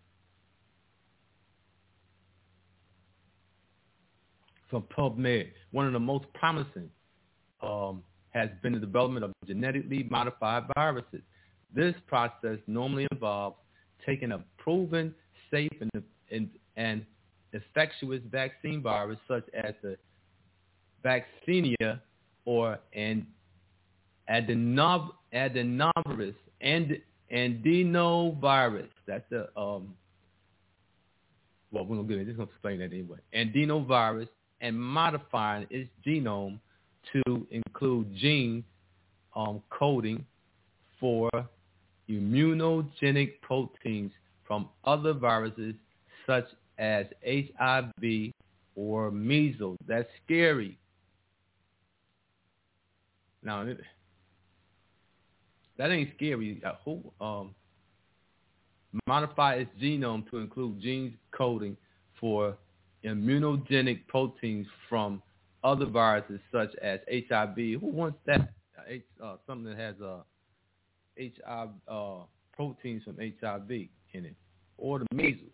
From PubMed, one of the most promising um, has been the development of genetically modified viruses. This process normally involves taking a proven, safe, and, and, and infectious vaccine virus such as the vaccinia or an adenov, adenovirus and adenovirus. That's the um. Well, we're gonna get it. Just gonna explain that anyway. Adenovirus, and modifying its genome to include genes um, coding for immunogenic proteins from other viruses such as H I V or measles. That's scary. Now, that ain't scary. Uh, who um, modify its genome to include genes coding for immunogenic proteins from other viruses such as H I V. Who wants that? H, uh, something that has uh, H I V uh, proteins from H I V in it, or the measles.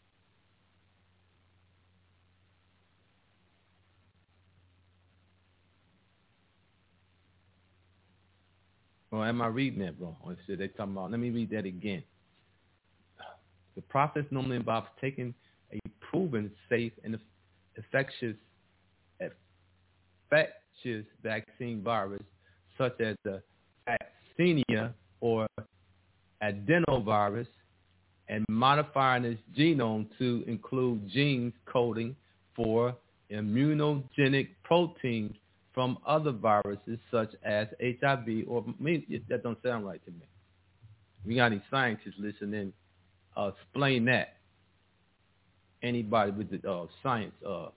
Or am I reading that wrong? Or should they talking about? Let me read that again. The process normally involves taking a proven, safe, and infectious, infectious vaccine virus, such as the vaccinia or adenovirus, and modifying its genome to include genes coding for immunogenic proteins from other viruses, such as H I V or that don't sound right to me. We got any scientists listening? Uh, explain that. Anybody with the uh, science. Uh,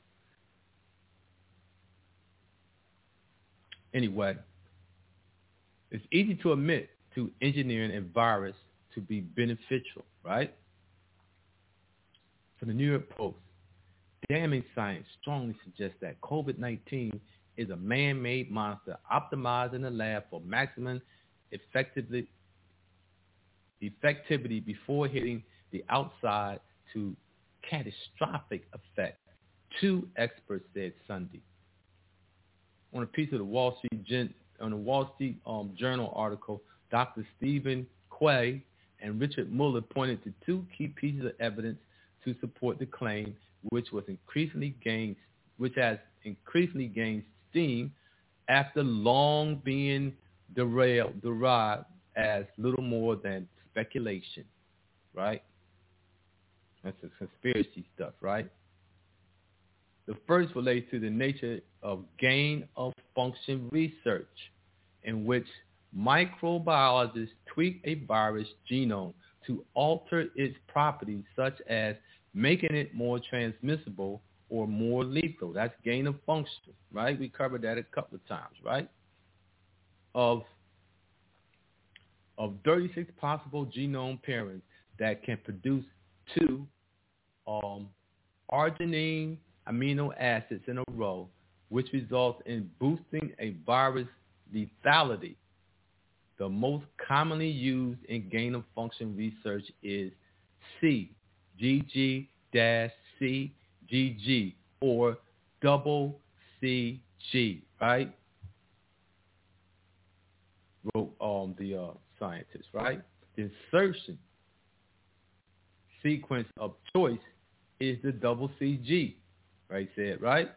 anyway, it's easy to admit to engineering a virus to be beneficial, right? For the New York Post, damning science strongly suggests that COVID nineteen is a man-made monster optimized in the lab for maximum effectively, effectivity before hitting the outside to catastrophic effect, two experts said Sunday. On a piece of the Wall Street Gen- on a Wall Street um, Journal article, Doctor Stephen Quay and Richard Muller pointed to two key pieces of evidence to support the claim, which was increasingly gained, which has increasingly gained steam after long being derailed, derived as little more than speculation, right? That's the conspiracy stuff, right? The first relates to the nature of gain-of-function research, in which microbiologists tweak a virus genome to alter its properties, such as making it more transmissible or more lethal. That's gain of function, right? We covered that a couple of times, right? Of of thirty-six possible genome pairings that can produce two um, arginine amino acids in a row, which results in boosting a virus lethality. The most commonly used in gain-of-function research is C, G G C G G, or double C G, right? Wrote um, the uh, scientists, right? The insertion sequence of choice is the double C G, right? Said, right?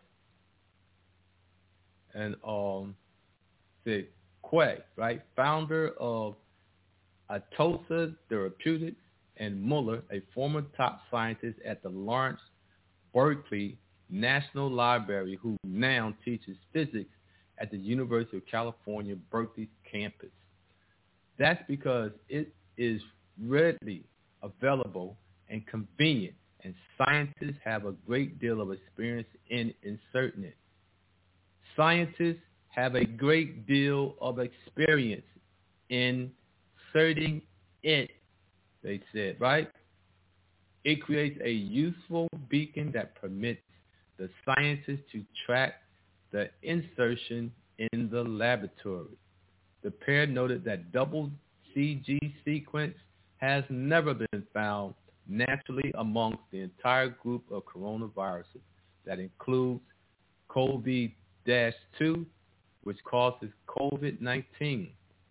And um, the Quay, right, founder of Atossa Therapeutics, and Muller, a former top scientist at the Lawrence Berkeley National Library, who now teaches physics at the University of California, Berkeley campus. That's because it is readily available and convenient, and scientists have a great deal of experience in inserting it. Scientists have a great deal of experience in inserting it, they said, right? It creates a useful beacon that permits the scientists to track the insertion in the laboratory. The pair noted that double C G sequence has never been found naturally amongst the entire group of coronaviruses. That includes C O V I D two, which causes COVID nineteen.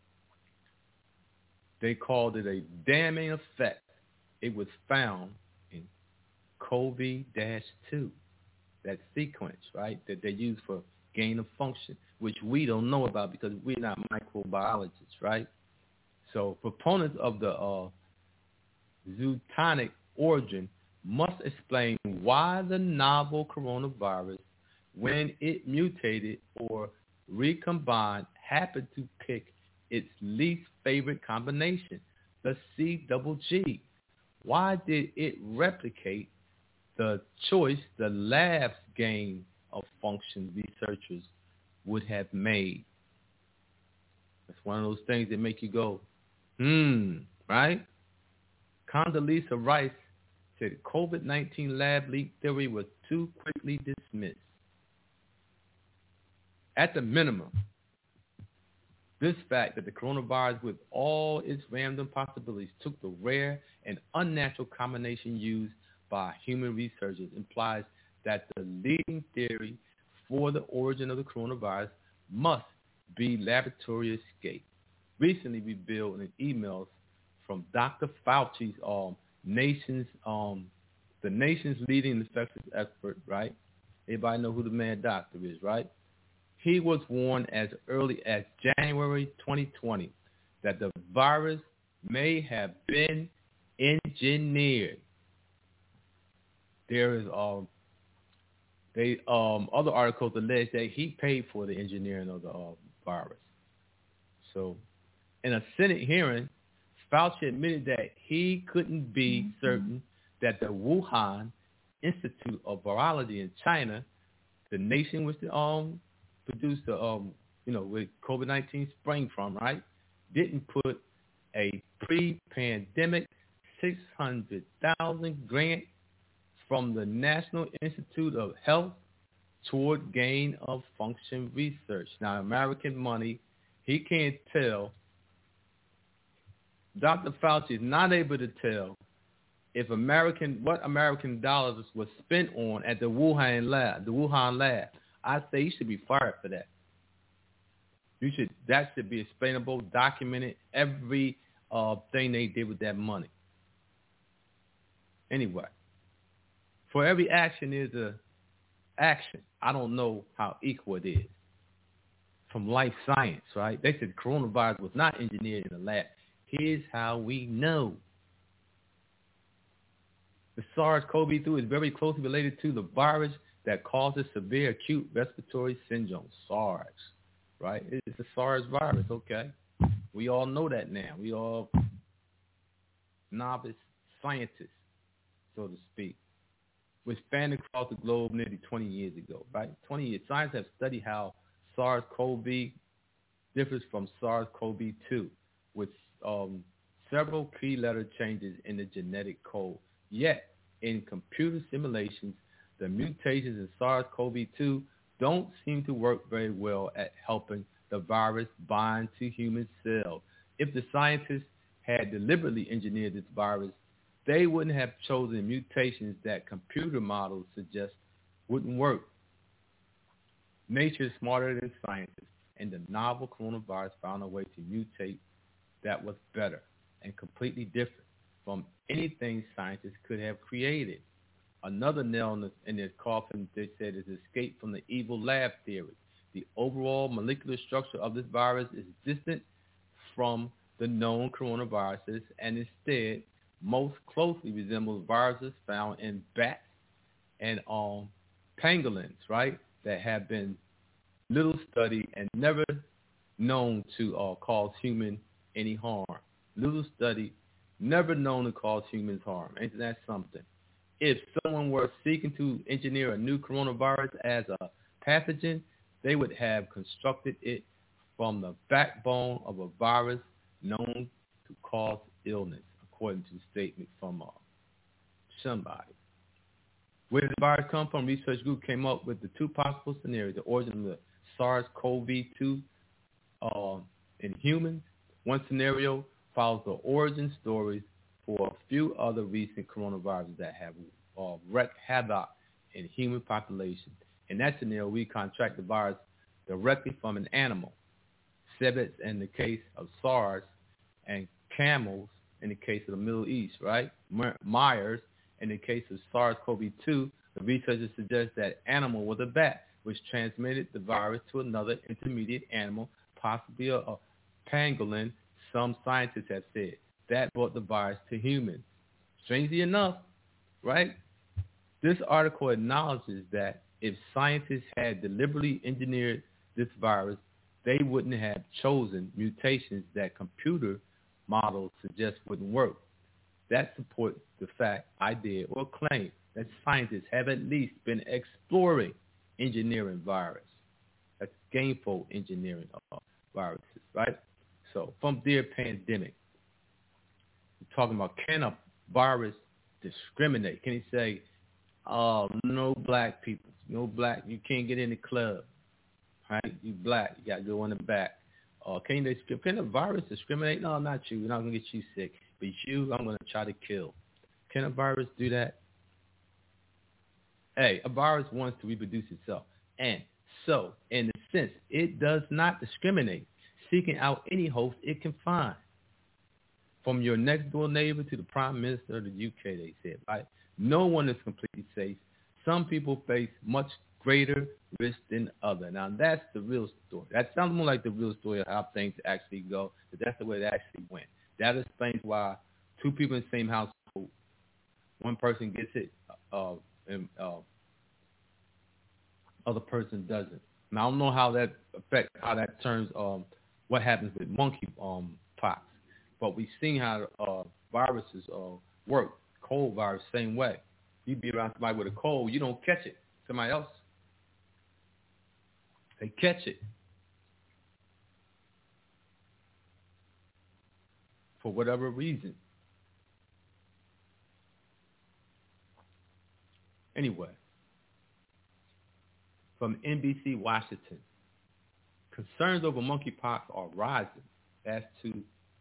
They called it a damning effect. It was found in C O V I D two, that sequence, right, that they use for gain of function, which we don't know about because we're not microbiologists, right? So proponents of the uh, zootonic origin must explain why the novel coronavirus, when it mutated or recombined, happened to pick its least favorite combination, the C double G. Why did it replicate the choice the lab's gain of function researchers would have made? That's one of those things that make you go, hmm, right? Condoleezza Rice said COVID nineteen lab leak theory was too quickly dismissed. At the minimum, this fact that the coronavirus, with all its random possibilities, took the rare and unnatural combination used by human researchers implies that the leading theory for the origin of the coronavirus must be laboratory escape. Recently revealed in emails from Doctor Fauci's um, nation's, um, the nation's leading infectious expert, right? Everybody know who the man doctor is, right? He was warned as early as January twenty twenty that the virus may have been engineered. There is um, they um, other articles allege that he paid for the engineering of the uh, virus. So, in a Senate hearing, Fauci admitted that he couldn't be certain that the Wuhan Institute of Virology in China, the nation which the um produced the um you know where COVID nineteen sprang from, right, didn't put a pre-pandemic six hundred thousand grant from the National Institute of Health toward gain of function research. Now, American money, he can't tell. Doctor Fauci is not able to tell if American what American dollars was spent on at the Wuhan lab, the Wuhan lab. I say you should be fired for that. You should that should be explainable, documented, every uh, thing they did with that money. Anyway, for every action is a action. I don't know how equal it is. From life science, right? They said coronavirus was not engineered in the lab. Here's how we know. The SARS-C o V two is very closely related to the virus that causes severe acute respiratory syndrome, SARS, right? It's the SARS virus, okay? We all know that now. We all novice scientists, so to speak. which spanned across the globe nearly twenty years ago, right? twenty years. Scientists have studied how SARS-C o V differs from SARS-C o V two, with um, several key letter changes in the genetic code. Yet, in computer simulations, the mutations in SARS-C o V two don't seem to work very well at helping the virus bind to human cells. If the scientists had deliberately engineered this virus, they wouldn't have chosen mutations that computer models suggest wouldn't work. Nature is smarter than scientists, and the novel coronavirus found a way to mutate that was better and completely different from anything scientists could have created. Another nail in, the, in their coffin, they said, is escape from the evil lab theory. The overall molecular structure of this virus is distant from the known coronaviruses and instead most closely resembles viruses found in bats and um, pangolins, right, that have been little studied and never known to uh, cause human any harm. Little studied, never known to cause humans harm. Isn't that something? If someone were seeking to engineer a new coronavirus as a pathogen, they would have constructed it from the backbone of a virus known to cause illness, according to a statement from uh, somebody. Where did the virus come from? Research group came up with the two possible scenarios: the origin of the SARS-C o V two uh, in humans. One scenario follows the origin stories for a few other recent coronaviruses that have uh, wreaked havoc in human populations. In that scenario, we contract the virus directly from an animal. Cebits in the case of SARS, and camels in the case of the Middle East, right? Myers in the case of SARS-C o V two, the researchers suggest that animal was a bat, which transmitted the virus to another intermediate animal, possibly a, a pangolin, some scientists have said. That brought the virus to humans. Strangely enough, right, this article acknowledges that if scientists had deliberately engineered this virus, they wouldn't have chosen mutations that computer models suggest wouldn't work. That supports the fact, idea, or claim that scientists have at least been exploring engineering virus. That's gainful engineering of viruses, right? So from Dear Pandemic, we're talking about, can a virus discriminate? Can he say, oh, no black people, no black, you can't get in the club, right? You black, you got to go in the back. Uh, can, they, can a virus discriminate? No, not you. We're not going to get you sick. But you, I'm going to try to kill. Can a virus do that? Hey, a virus wants to reproduce itself. And so, in a sense, it does not discriminate, seeking out any host it can find. From your next door neighbor to the prime minister of the U K, they said, right? No one is completely safe. Some people face much greater risk than others. Now, that's the real story. That sounds more like the real story of how things actually go, but that's the way it actually went. That explains why two people in the same household, one person gets it, uh, and uh, other person doesn't. Now, I don't know how that affects, how that turns, um, what happens with monkey um, pox, but we've seen how uh, viruses uh, work. Cold virus, same way. You be around somebody with a cold, you don't catch it. Somebody else, they catch it. For whatever reason. Anyway, from N B C Washington, concerns over monkeypox are rising as to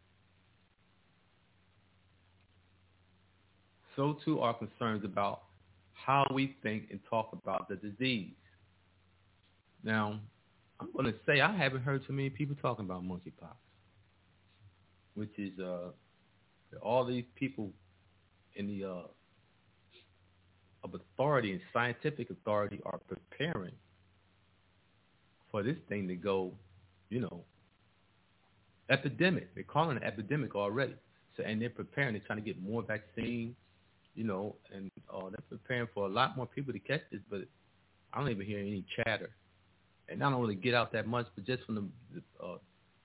so too are concerns about how we think and talk about the disease. Now, I'm going to say I haven't heard too many people talking about monkeypox, which is uh, all these people in the uh, of authority and scientific authority are preparing for this thing to go, you know, epidemic. They're calling it an epidemic already. So, and they're preparing. They're trying to get more vaccines, you know, and uh, they're preparing for a lot more people to catch this. But I don't even hear any chatter, and I don't really get out that much. But just from the, the uh,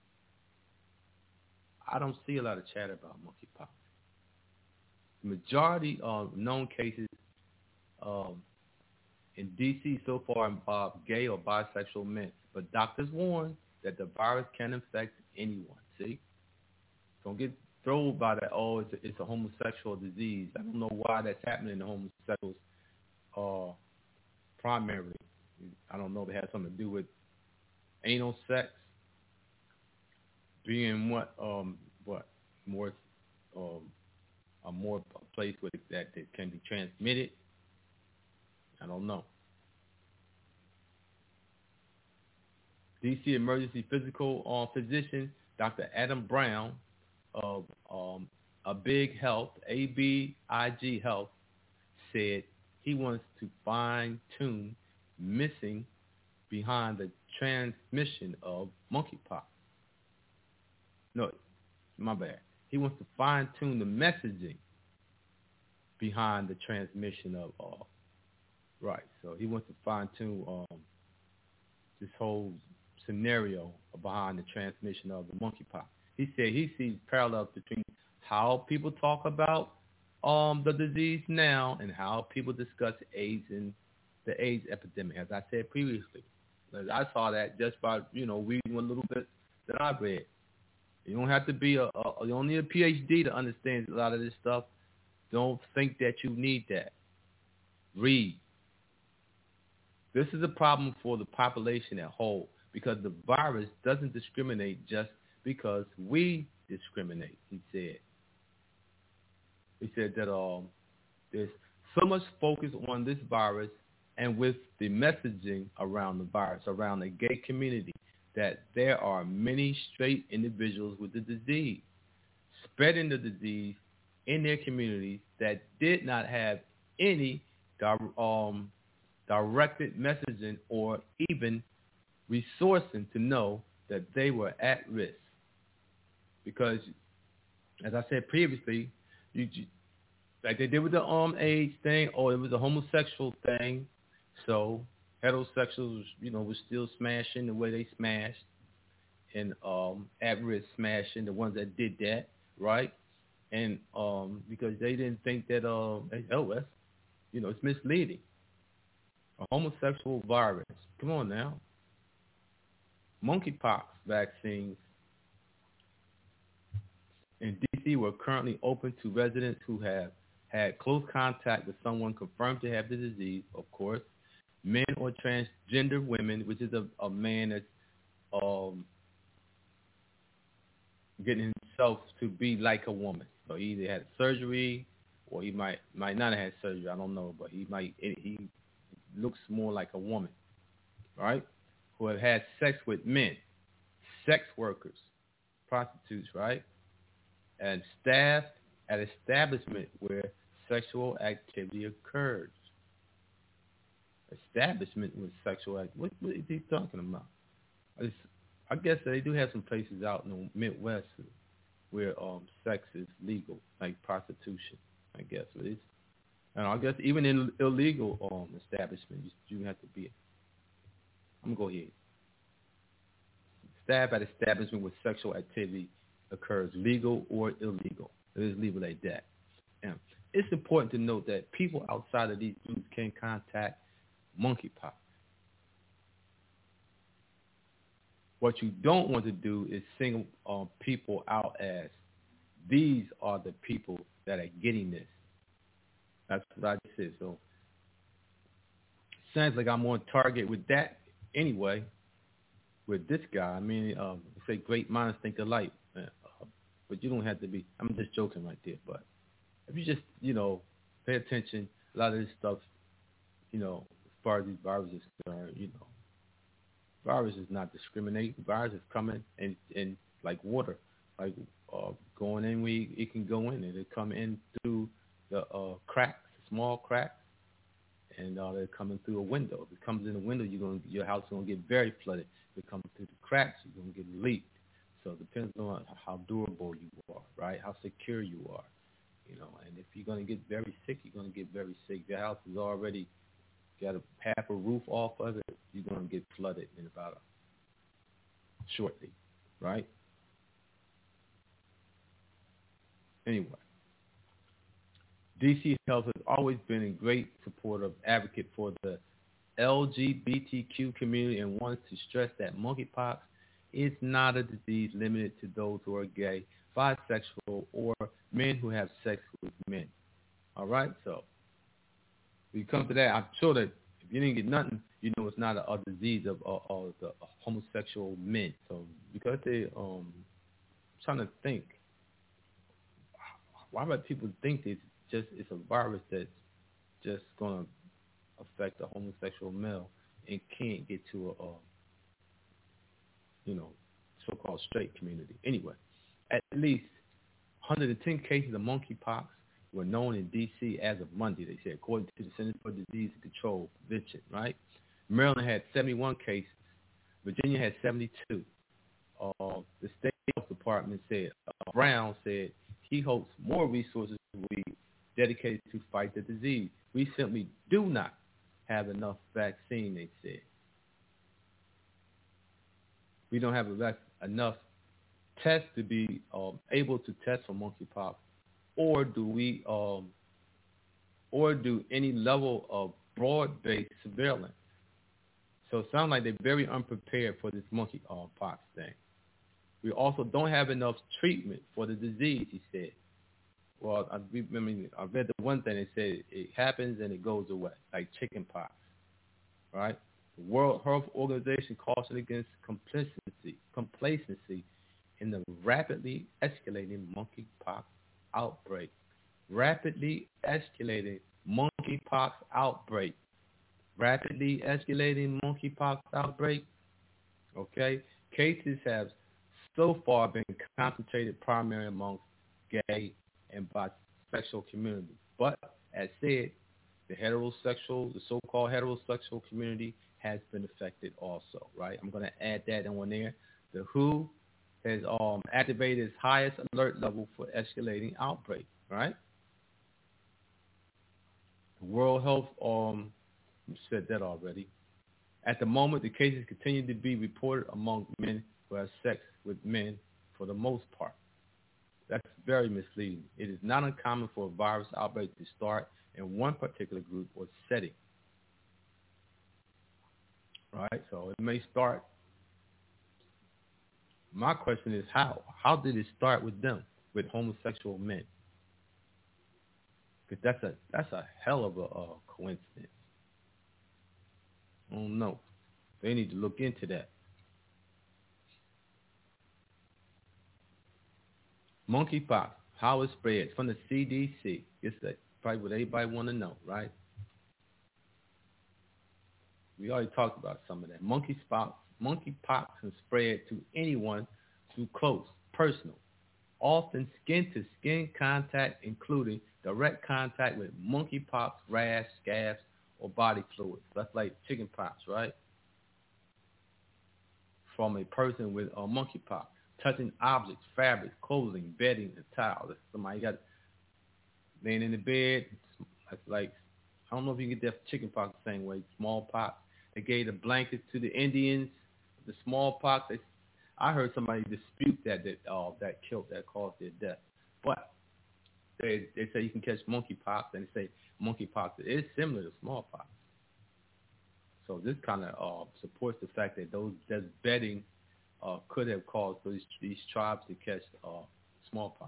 I don't see a lot of chatter about monkeypox. The majority of known cases um, in D C so far involve gay or bisexual men, but doctors warn that the virus can infect anyone. See? Don't get thrown by that, oh, it's a, it's a homosexual disease. I don't know why that's happening in the homosexuals uh, primarily. I don't know if it has something to do with anal sex, being what, um, what, more, um, a more a place where that, that can be transmitted. I don't know. D C emergency physical uh, physician, Doctor Adam Brown of um, A Big Health, A B I G Health, said he wants to fine-tune missing behind the transmission of monkeypox. No, my bad. He wants to fine-tune the messaging behind the transmission of, uh, right. So he wants to fine-tune um, this whole scenario behind the transmission of the monkeypox. He said he sees parallels between how people talk about um, the disease now and how people discuss AIDS and the AIDS epidemic, as I said previously. I saw that just by, you know, reading a little bit that I read. You don't have to be a, a you don't need a P H D to understand a lot of this stuff. Don't think that you need that. Read. This is a problem for the population at whole because the virus doesn't discriminate just because we discriminate, he said. He said that um, there's so much focus on this virus and with the messaging around the virus, around the gay community, that there are many straight individuals with the disease, spreading the disease in their communities that did not have any um, directed messaging or even resourcing to know that they were at risk. Because, as I said previously, you, like they did with the um, AIDS thing, or it was a homosexual thing, so heterosexuals, you know, were still smashing the way they smashed, and um, at-risk smashing, the ones that did that, right? And um, because they didn't think that, uh, oh, that's, you know, it's misleading. A homosexual virus. Come on now. Monkeypox vaccines in D C were currently open to residents who have had close contact with someone confirmed to have the disease, of course, men or transgender women, which is a, a man that's um, getting himself to be like a woman. So he either had surgery or he might might not have had surgery. I don't know, but he might he looks more like a woman, right? Who have had sex with men, sex workers, prostitutes, right? And staff at establishment where sexual activity occurs. Establishment with sexual activity. What, what is he talking about? I, just, I guess they do have some places out in the Midwest where um, sex is legal, like prostitution, I guess it is. And I guess even in illegal um, establishments, you, you have to be. I'm going to go ahead. Staff at establishment where sexual activity occurs, legal or illegal. It is legal like that. And it's important to note that people outside of these groups can contact monkeypox. What you don't want to do is single um, people out as these are the people that are getting this. That's what I said. So sounds like I'm on target with that anyway. With this guy, I mean, um, say great minds think alike, uh, but you don't have to be. I'm just joking right there. But if you just, you know, pay attention, a lot of this stuff, you know, as far as these viruses are concerned, you know, virus is not discriminating. Virus is coming in, in like water, like uh, going in where it can go in, and it come in through the uh, cracks, small cracks, and uh, they're coming through a window. If it comes in a window, you're gonna, your house is going to get very flooded. If it comes through the cracks, you're going to get leaked. So it depends on how durable you are, right? How secure you are, you know. And if you're going to get very sick, you're going to get very sick. Your house is already got a half a roof off of it. You're going to get flooded in about a, shortly, right? Anyway, D C Health has always been a great supporter, advocate for the L G B T Q community and wants to stress that monkeypox is not a disease limited to those who are gay, bisexual, or men who have sex with men. All right, so when you come to that, I'm sure that if you didn't get nothing, you know it's not a, a disease of, of, of the homosexual men. So because they, um, I'm trying to think, why would people think it's just it's a virus that's just gonna affect a homosexual male and can't get to a, a you know, so-called straight community? Anyway, at least one hundred ten cases of monkeypox were known in D C as of Monday, they said, according to the Centers for Disease Control Prevention, right? Maryland had seventy-one cases. Virginia had seventy-two. Uh, the State Health Department said, uh, Brown said he hopes more resources will be dedicated to fight the disease. We simply do not have enough vaccine, they said. We don't have enough tests to be um, able to test for monkeypox, or do we, um, or do any level of broad-based surveillance. So it sounds like they're very unprepared for this monkeypox uh, thing. We also don't have enough treatment for the disease, he said. Well, I, I mean, I read the one thing that said it happens and it goes away, like chickenpox, right? The World Health Organization cautioned against complacency, complacency in the rapidly escalating monkeypox outbreak. Rapidly escalating monkeypox outbreak. Rapidly escalating monkeypox outbreak. Okay, cases have so far been concentrated primarily amongst gay and bisexual communities. But as said, the heterosexual, the so-called heterosexual community has been affected also, right? I'm going to add that on there. The W H O has um, activated its highest alert level for escalating outbreak, right? The World Health, um, you said that already. At the moment, the cases continue to be reported among men who have sex with men for the most part. That's very misleading. It is not uncommon for a virus outbreak to start in one particular group or setting. Right? So it may start. My question is how? How did it start with them, with homosexual men? Because that's a that's a hell of a uh, coincidence. I don't know. They need to look into that. Monkeypox, how it spreads from the C D C. It's that probably what everybody want to know, right? We already talked about some of that. Monkeypox, monkeypox can spread to anyone through close, personal, often skin-to-skin contact, including direct contact with monkeypox, rash, scabs, or body fluids. That's like chickenpox, right? From a person with uh, monkeypox. Touching objects, fabrics, clothing, bedding, and towels. If somebody got laying in the bed, it's like, I don't know if you can get that chickenpox the same way, smallpox. They gave the blankets to the Indians, the smallpox. They, I heard somebody dispute that that uh, that killed, that caused their death. But they they say you can catch monkeypox, and they say monkeypox is similar to smallpox. So this kind of uh, supports the fact that those that bedding uh, could have caused these these tribes to catch uh, smallpox.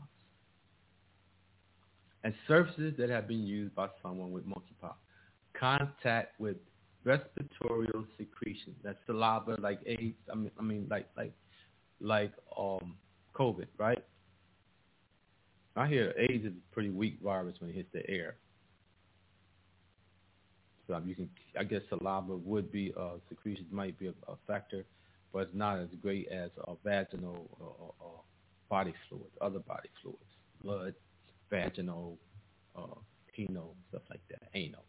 And surfaces that have been used by someone with monkeypox. Contact with respiratory secretion, that's saliva, like AIDS. I mean, I mean, like like like um COVID, right? I hear AIDS is a pretty weak virus when it hits the air. So you can, I guess, saliva would be uh, secretions might be a, a factor, but it's not as great as uh, vaginal or, or, or body fluids, other body fluids, blood, vaginal, uh, penile, stuff like that, anal.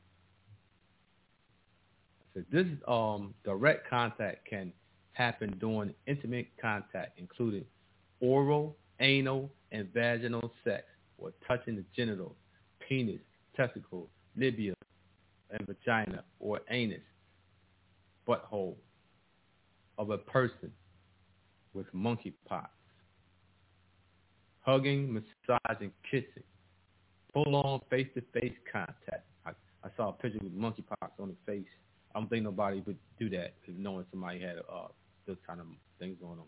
So this um, direct contact can happen during intimate contact, including oral, anal, and vaginal sex, or touching the genitals, penis, testicles, labia, and vagina, or anus, butthole of a person with monkeypox. Hugging, massaging, kissing. Full-on face-to-face contact. I, I saw a picture with monkeypox on the face. I don't think nobody would do that if knowing somebody had uh, those kind of things on them.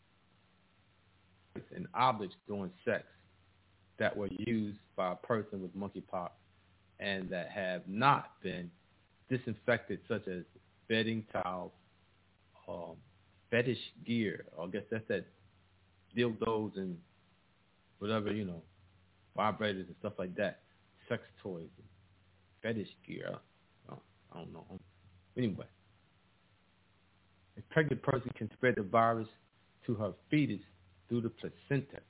And objects during sex that were used by a person with monkeypox and that have not been disinfected, such as bedding towels, um, fetish gear. I guess that's that dildos and whatever, you know, vibrators and stuff like that, sex toys, and fetish gear. I don't, I don't know. Anyway, a pregnant person can spread the virus to her fetus through the placenta.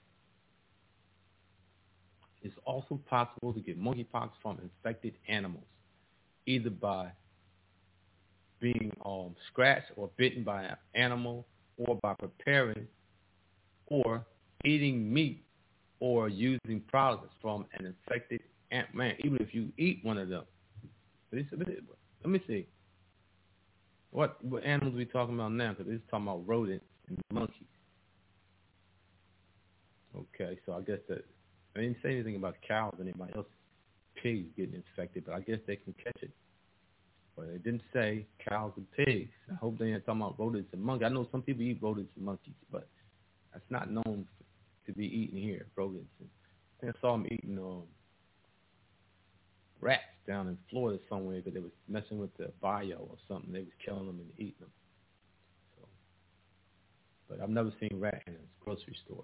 It's also possible to get monkeypox from infected animals, either by being um, scratched or bitten by an animal, or by preparing or eating meat or using products from an infected ant. Man, even if you eat one of them. Let me see. What, what animals are we talking about now? Because it's talking about rodents and monkeys. Okay, so I guess that I didn't say anything about cows and anybody else, pigs getting infected, but I guess they can catch it. But it didn't say cows and pigs. I hope they ain't talking about rodents and monkeys. I know some people eat rodents and monkeys, but that's not known to be eaten here, rodents. And I think I saw them eating um, rats down in Florida somewhere because they was messing with the bio or something. They was killing them and eating them. So, but I've never seen rat in a grocery store.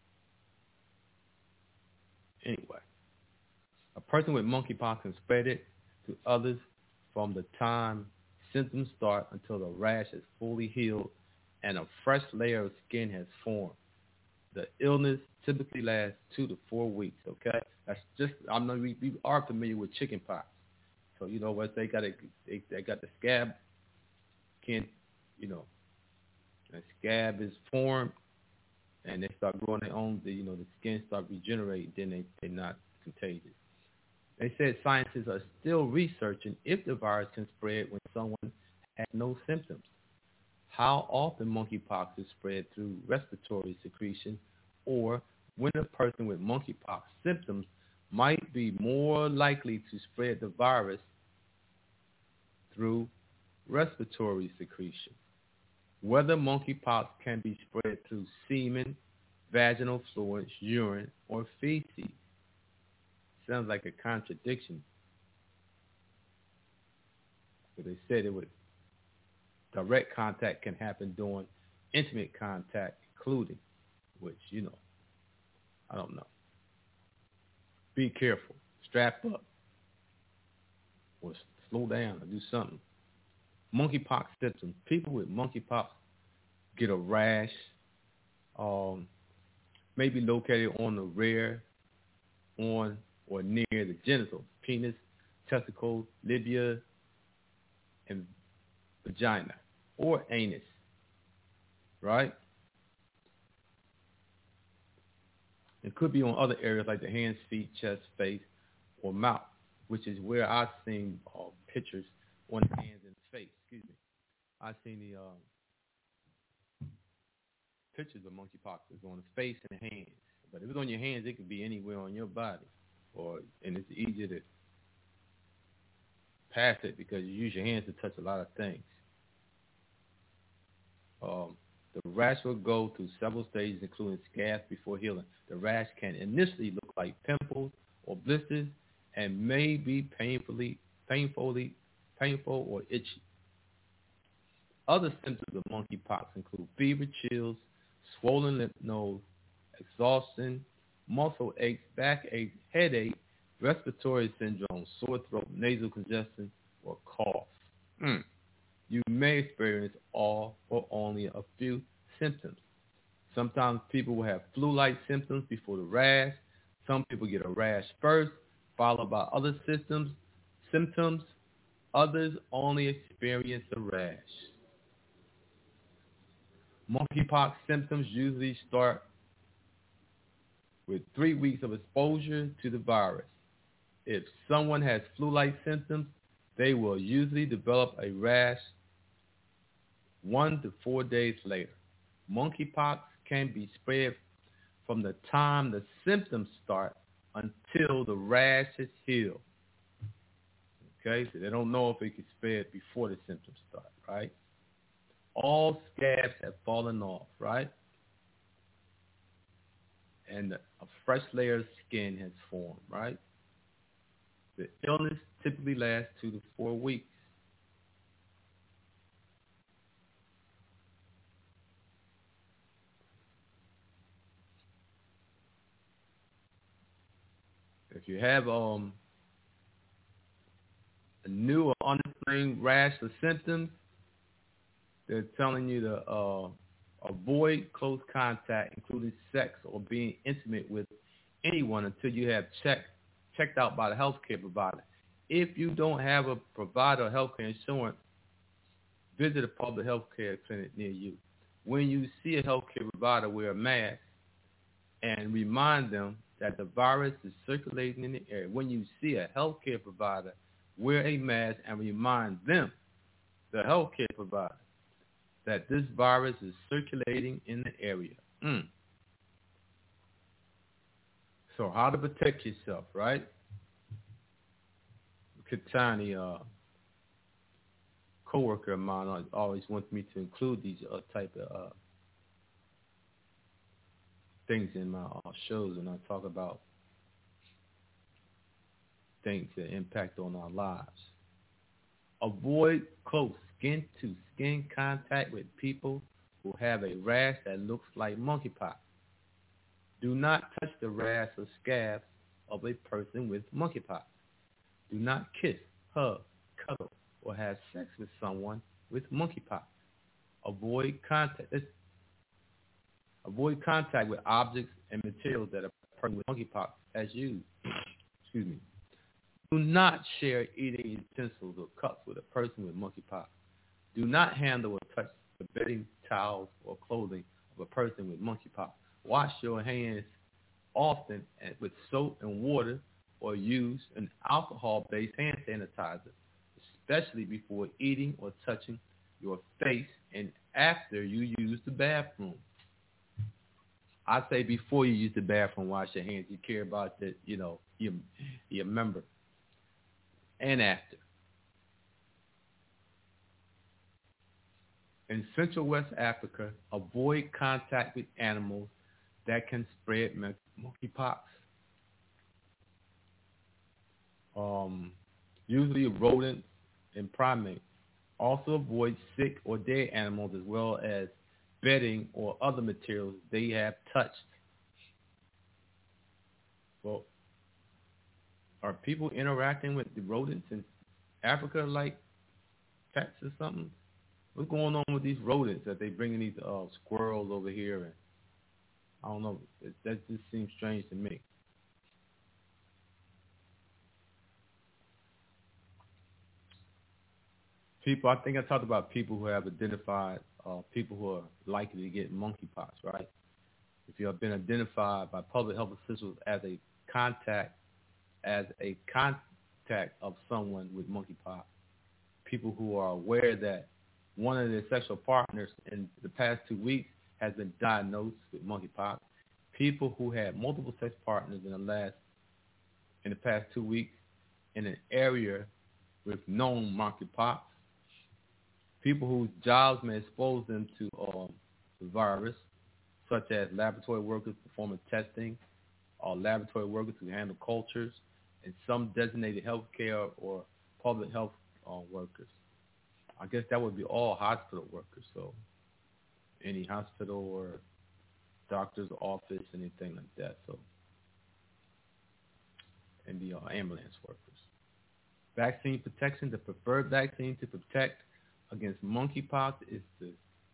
Anyway, a person with monkeypox can spread it to others from the time symptoms start until the rash is fully healed and a fresh layer of skin has formed. The illness typically lasts two to four weeks, okay? That's just, I know we, we are familiar with chickenpox. So, you know what, they got a, they, they got the scab, can, you know, the scab is formed, and they start growing their own, the, you know, the skin start regenerating, then they, they're not contagious. They said scientists are still researching if the virus can spread when someone has no symptoms. How often monkeypox is spread through respiratory secretion, or when a person with monkeypox symptoms might be more likely to spread the virus through respiratory secretion. Whether monkeypox can be spread through semen, vaginal fluids, urine, or feces. Sounds like a contradiction. But they said it would direct contact can happen during intimate contact, including, which, you know, I don't know. Be careful. Strap up. Or slow down or do something. Monkeypox symptoms. People with monkeypox get a rash, um, maybe located on the rear, on or near the genitals, penis, testicles, labia, and vagina, or anus, right? It could be on other areas like the hands, feet, chest, face, or mouth, which is where I've seen uh, pictures on the hands and face. Excuse me. I've seen the uh, pictures of monkeypox is on the face and the hands. But if it's on your hands, it could be anywhere on your body, or and it's easier to pass it because you use your hands to touch a lot of things. Um, the rash will go through several stages, including scabs before healing. The rash can initially look like pimples or blisters and may be painfully, painfully, painful or itchy. Other symptoms of monkeypox include fever, chills, swollen lymph nodes, exhaustion, muscle aches, back aches, headache, respiratory syndrome, sore throat, nasal congestion, or cough. Mm. You may experience all or only a few symptoms. Sometimes people will have flu-like symptoms before the rash. Some people get a rash first, followed by other symptoms. Symptoms. Others only experience a rash. Monkeypox symptoms usually start with three weeks of exposure to the virus. If someone has flu-like symptoms, they will usually develop a rash one to four days later. Monkeypox can be spread from the time the symptoms start until the rash is healed. Okay, so they don't know if it can spread before the symptoms start, right? All scabs have fallen off, right? And a fresh layer of skin has formed, right? The illness typically lasts two to four weeks. If you have um, a new or unexplained rash or symptoms, they're telling you to uh, avoid close contact, including sex or being intimate with anyone until you have checked checked out by the healthcare provider. If you don't have a provider of healthcare insurance, visit a public healthcare clinic near you. When you see a healthcare provider, wear a mask and remind them that the virus is circulating in the air. When you see a healthcare provider, wear a mask and remind them, the healthcare provider, that this virus is circulating in the area. Mm. So how to protect yourself, right? Katani, uh, coworker of mine, always wants me to include these uh, type of uh, things in my uh, shows when I talk about things that impact on our lives. Avoid close skin-to-skin contact with people who have a rash that looks like monkeypox. Do not touch the rash or scabs of a person with monkeypox. Do not kiss, hug, cuddle, or have sex with someone with monkeypox. Avoid contact. Avoid contact with objects and materials that a person with monkeypox has used. Excuse me. Do not share eating utensils or cups with a person with monkeypox. Do not handle or touch the bedding, towels, or clothing of a person with monkeypox. Wash your hands often with soap and water, or use an alcohol-based hand sanitizer, especially before eating or touching your face and after you use the bathroom. I say before you use the bathroom, wash your hands. You care about that, you know, your, your member. And after. In Central West Africa, avoid contact with animals that can spread monkeypox. Um, usually rodents and primates. Also avoid sick or dead animals as well as bedding or other materials they have touched. Well, are people interacting with the rodents in Africa like cats or something? What's going on with these rodents that they bringing these uh, squirrels over here? And I don't know. It, that just seems strange to me. People, I think I talked about people who have identified uh, people who are likely to get monkeypox, right? If you have been identified by public health officials as a contact, as a contact of someone with monkeypox, people who are aware that one of their sexual partners in the past two weeks has been diagnosed with monkeypox, people who had multiple sex partners in the last, in the past two weeks in an area with known monkeypox, people whose jobs may expose them to um, the virus, such as laboratory workers performing testing, or laboratory workers who handle cultures, and some designated healthcare or public health uh, workers. I guess that would be all hospital workers, so any hospital or doctor's office, anything like that, so, and the uh, ambulance workers. Vaccine protection, the preferred vaccine to protect against monkeypox is the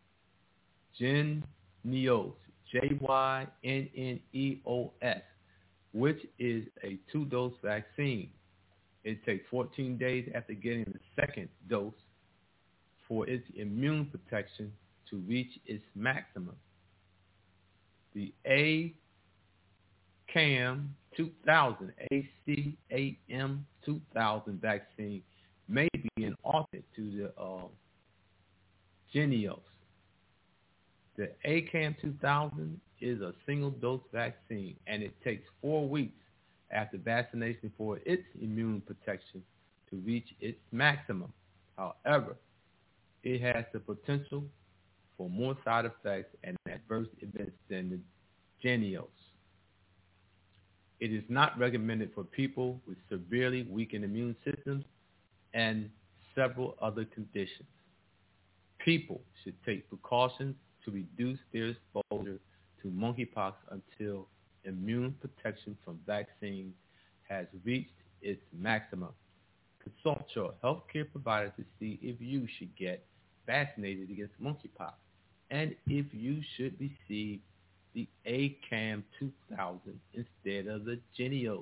Jynneos, J Y N N E O S, which is a two-dose vaccine. It takes fourteen days after getting the second dose for its immune protection to reach its maximum. The A C A M two thousand, A C A M two thousand vaccine may be an alternate to the uh, Jynneos. The A C A M two thousand is a single-dose vaccine, and it takes four weeks after vaccination for its immune protection to reach its maximum. However, it has the potential for more side effects and adverse events than the Jynneos. It is not recommended for people with severely weakened immune systems and several other conditions. People should take precautions to reduce their exposure to monkeypox until immune protection from vaccines has reached its maximum. Consult your healthcare provider to see if you should get vaccinated against monkeypox and if you should receive the A C A M two thousand instead of the Jynneos.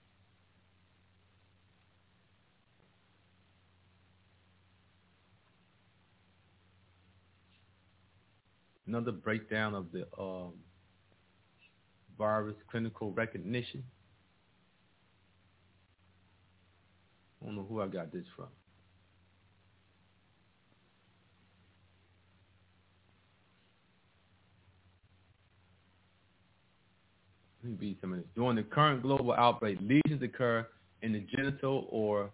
Another breakdown of the um, virus clinical recognition. I don't know who I got this from. Let me read some of this. During the current global outbreak, lesions occur in the genital or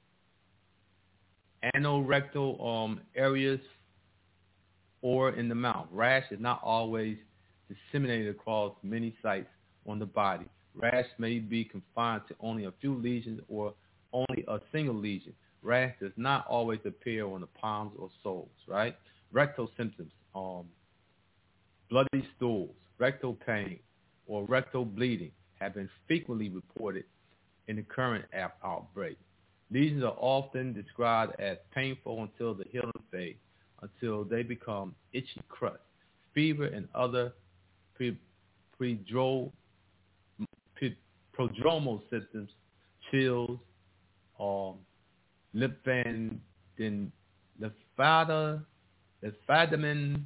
anorectal um, areas or in the mouth. Rash is not always disseminated across many sites on the body. Rash may be confined to only a few lesions or only a single lesion. Rash does not always appear on the palms or soles, right? Rectal symptoms, um, bloody stools, rectal pain, or rectal bleeding have been frequently reported in the current outbreak. Lesions are often described as painful until the healing phase, until they become itchy crust. Fever and other pre- predro- pre- prodromal symptoms, chills, um, lymphadin, lymphada, lymphademin,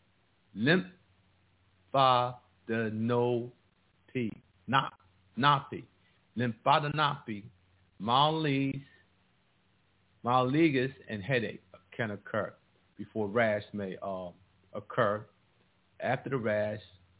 lymphadenopathy, not, nopathy, lymphadenopathy, malaise, malaise, and headache can occur before rash may uh, occur, after the rash,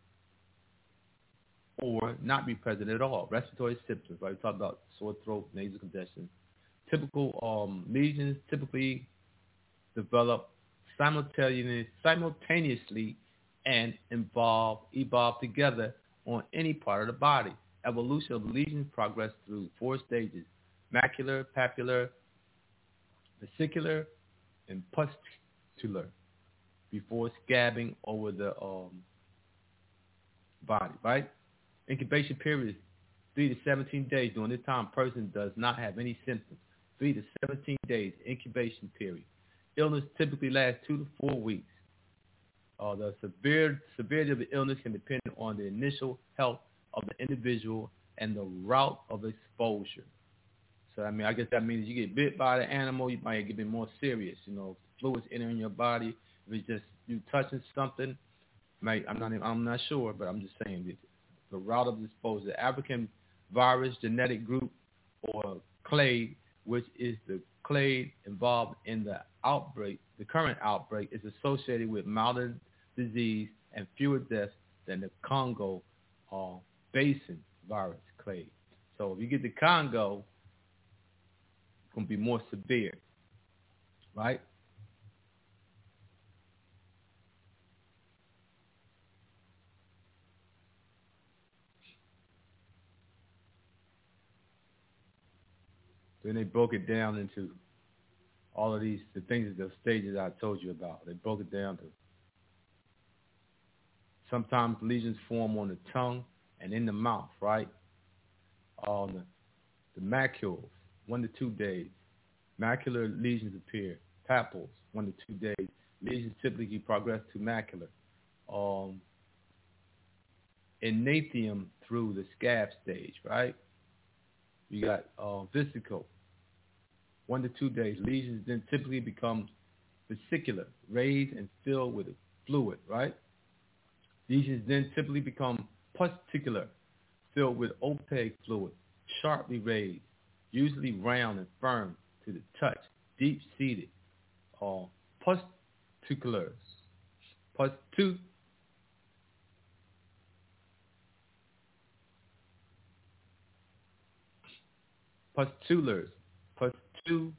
or not be present at all. Respiratory symptoms, right? We talked about sore throat, nasal congestion. Typical um, lesions typically develop simultaneously, simultaneously and involve, evolve together on any part of the body. Evolution of lesions progress through four stages: macular, papular, vesicular, and pustular, before scabbing over the um, body, right? Incubation period is three to seventeen days. During this time, a person does not have any symptoms. three to seventeen days incubation period. Illness typically lasts two to four weeks. Uh, the severe, severity of the illness can depend on the initial health of the individual and the route of exposure. So, I mean, I guess that means you get bit by the animal, you might get a bit more serious. You know, fluids entering your body. If it's just you touching something, might, I'm not, I'm not sure, but I'm just saying that the route of exposure. The African virus genetic group, or clade, which is the clade involved in the outbreak, the current outbreak, is associated with milder disease and fewer deaths than the Congo uh, Basin virus clade. So if you get the Congo, it's going to be more severe, right? Then they broke it down into all of these, the things, the stages I told you about. They broke it down to sometimes lesions form on the tongue and in the mouth, right? On the, the macules, one to two days. Macular lesions appear. Papules, one to two days. Lesions typically progress to macular. Um, Enathium through the scab stage, right? You got uh, vesicle, one to two days. Lesions then typically become vesicular, raised and filled with fluid, right? Lesions then typically become pustular, filled with opaque fluid, sharply raised, usually round and firm to the touch, deep-seated, or pustuculars. Pustu pustulars, pustulus,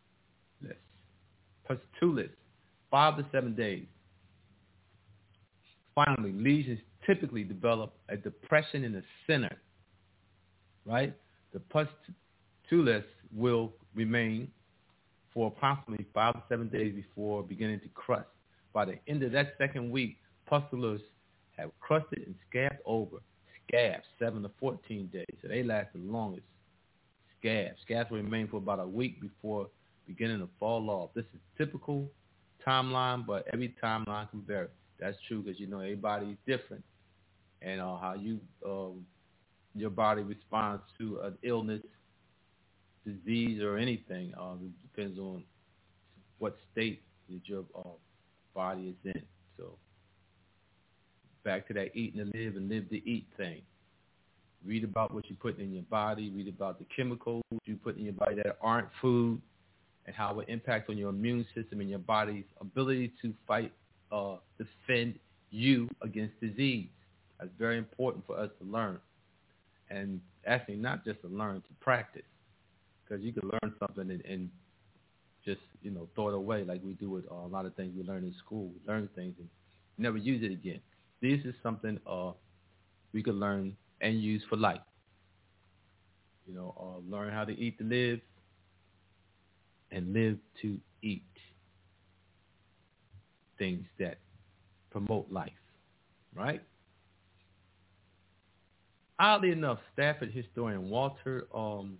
pustulus, five to seven days. Finally, lesions typically develop a depression in the center, right? The pustulus will remain for approximately five to seven days before beginning to crust. By the end of that second week, pustulas have crusted and scabbed over. Scabs, seven to fourteen days, so they last the longest. Scabs. Scabs will remain for about a week before beginning to fall off. This is typical timeline, but every timeline can vary. That's true because, you know, everybody's different. And uh, how you, um, your body responds to an illness, disease, or anything uh, it depends on what state that your uh, body is in. So back to that eat and live and live to eat thing. Read about what you put in your body. Read about the chemicals you put in your body that aren't food and how it impacts on your immune system and your body's ability to fight, uh, defend you against disease. That's very important for us to learn. And actually not just to learn, to practice. Because you can learn something and, and just, you know, throw it away like we do with uh, a lot of things we learn in school. We learn things and never use it again. This is something uh, we could learn and use for life. You know, uh, learn how to eat to live and live to eat things that promote life, right? Oddly enough, Stafford historian Walter um,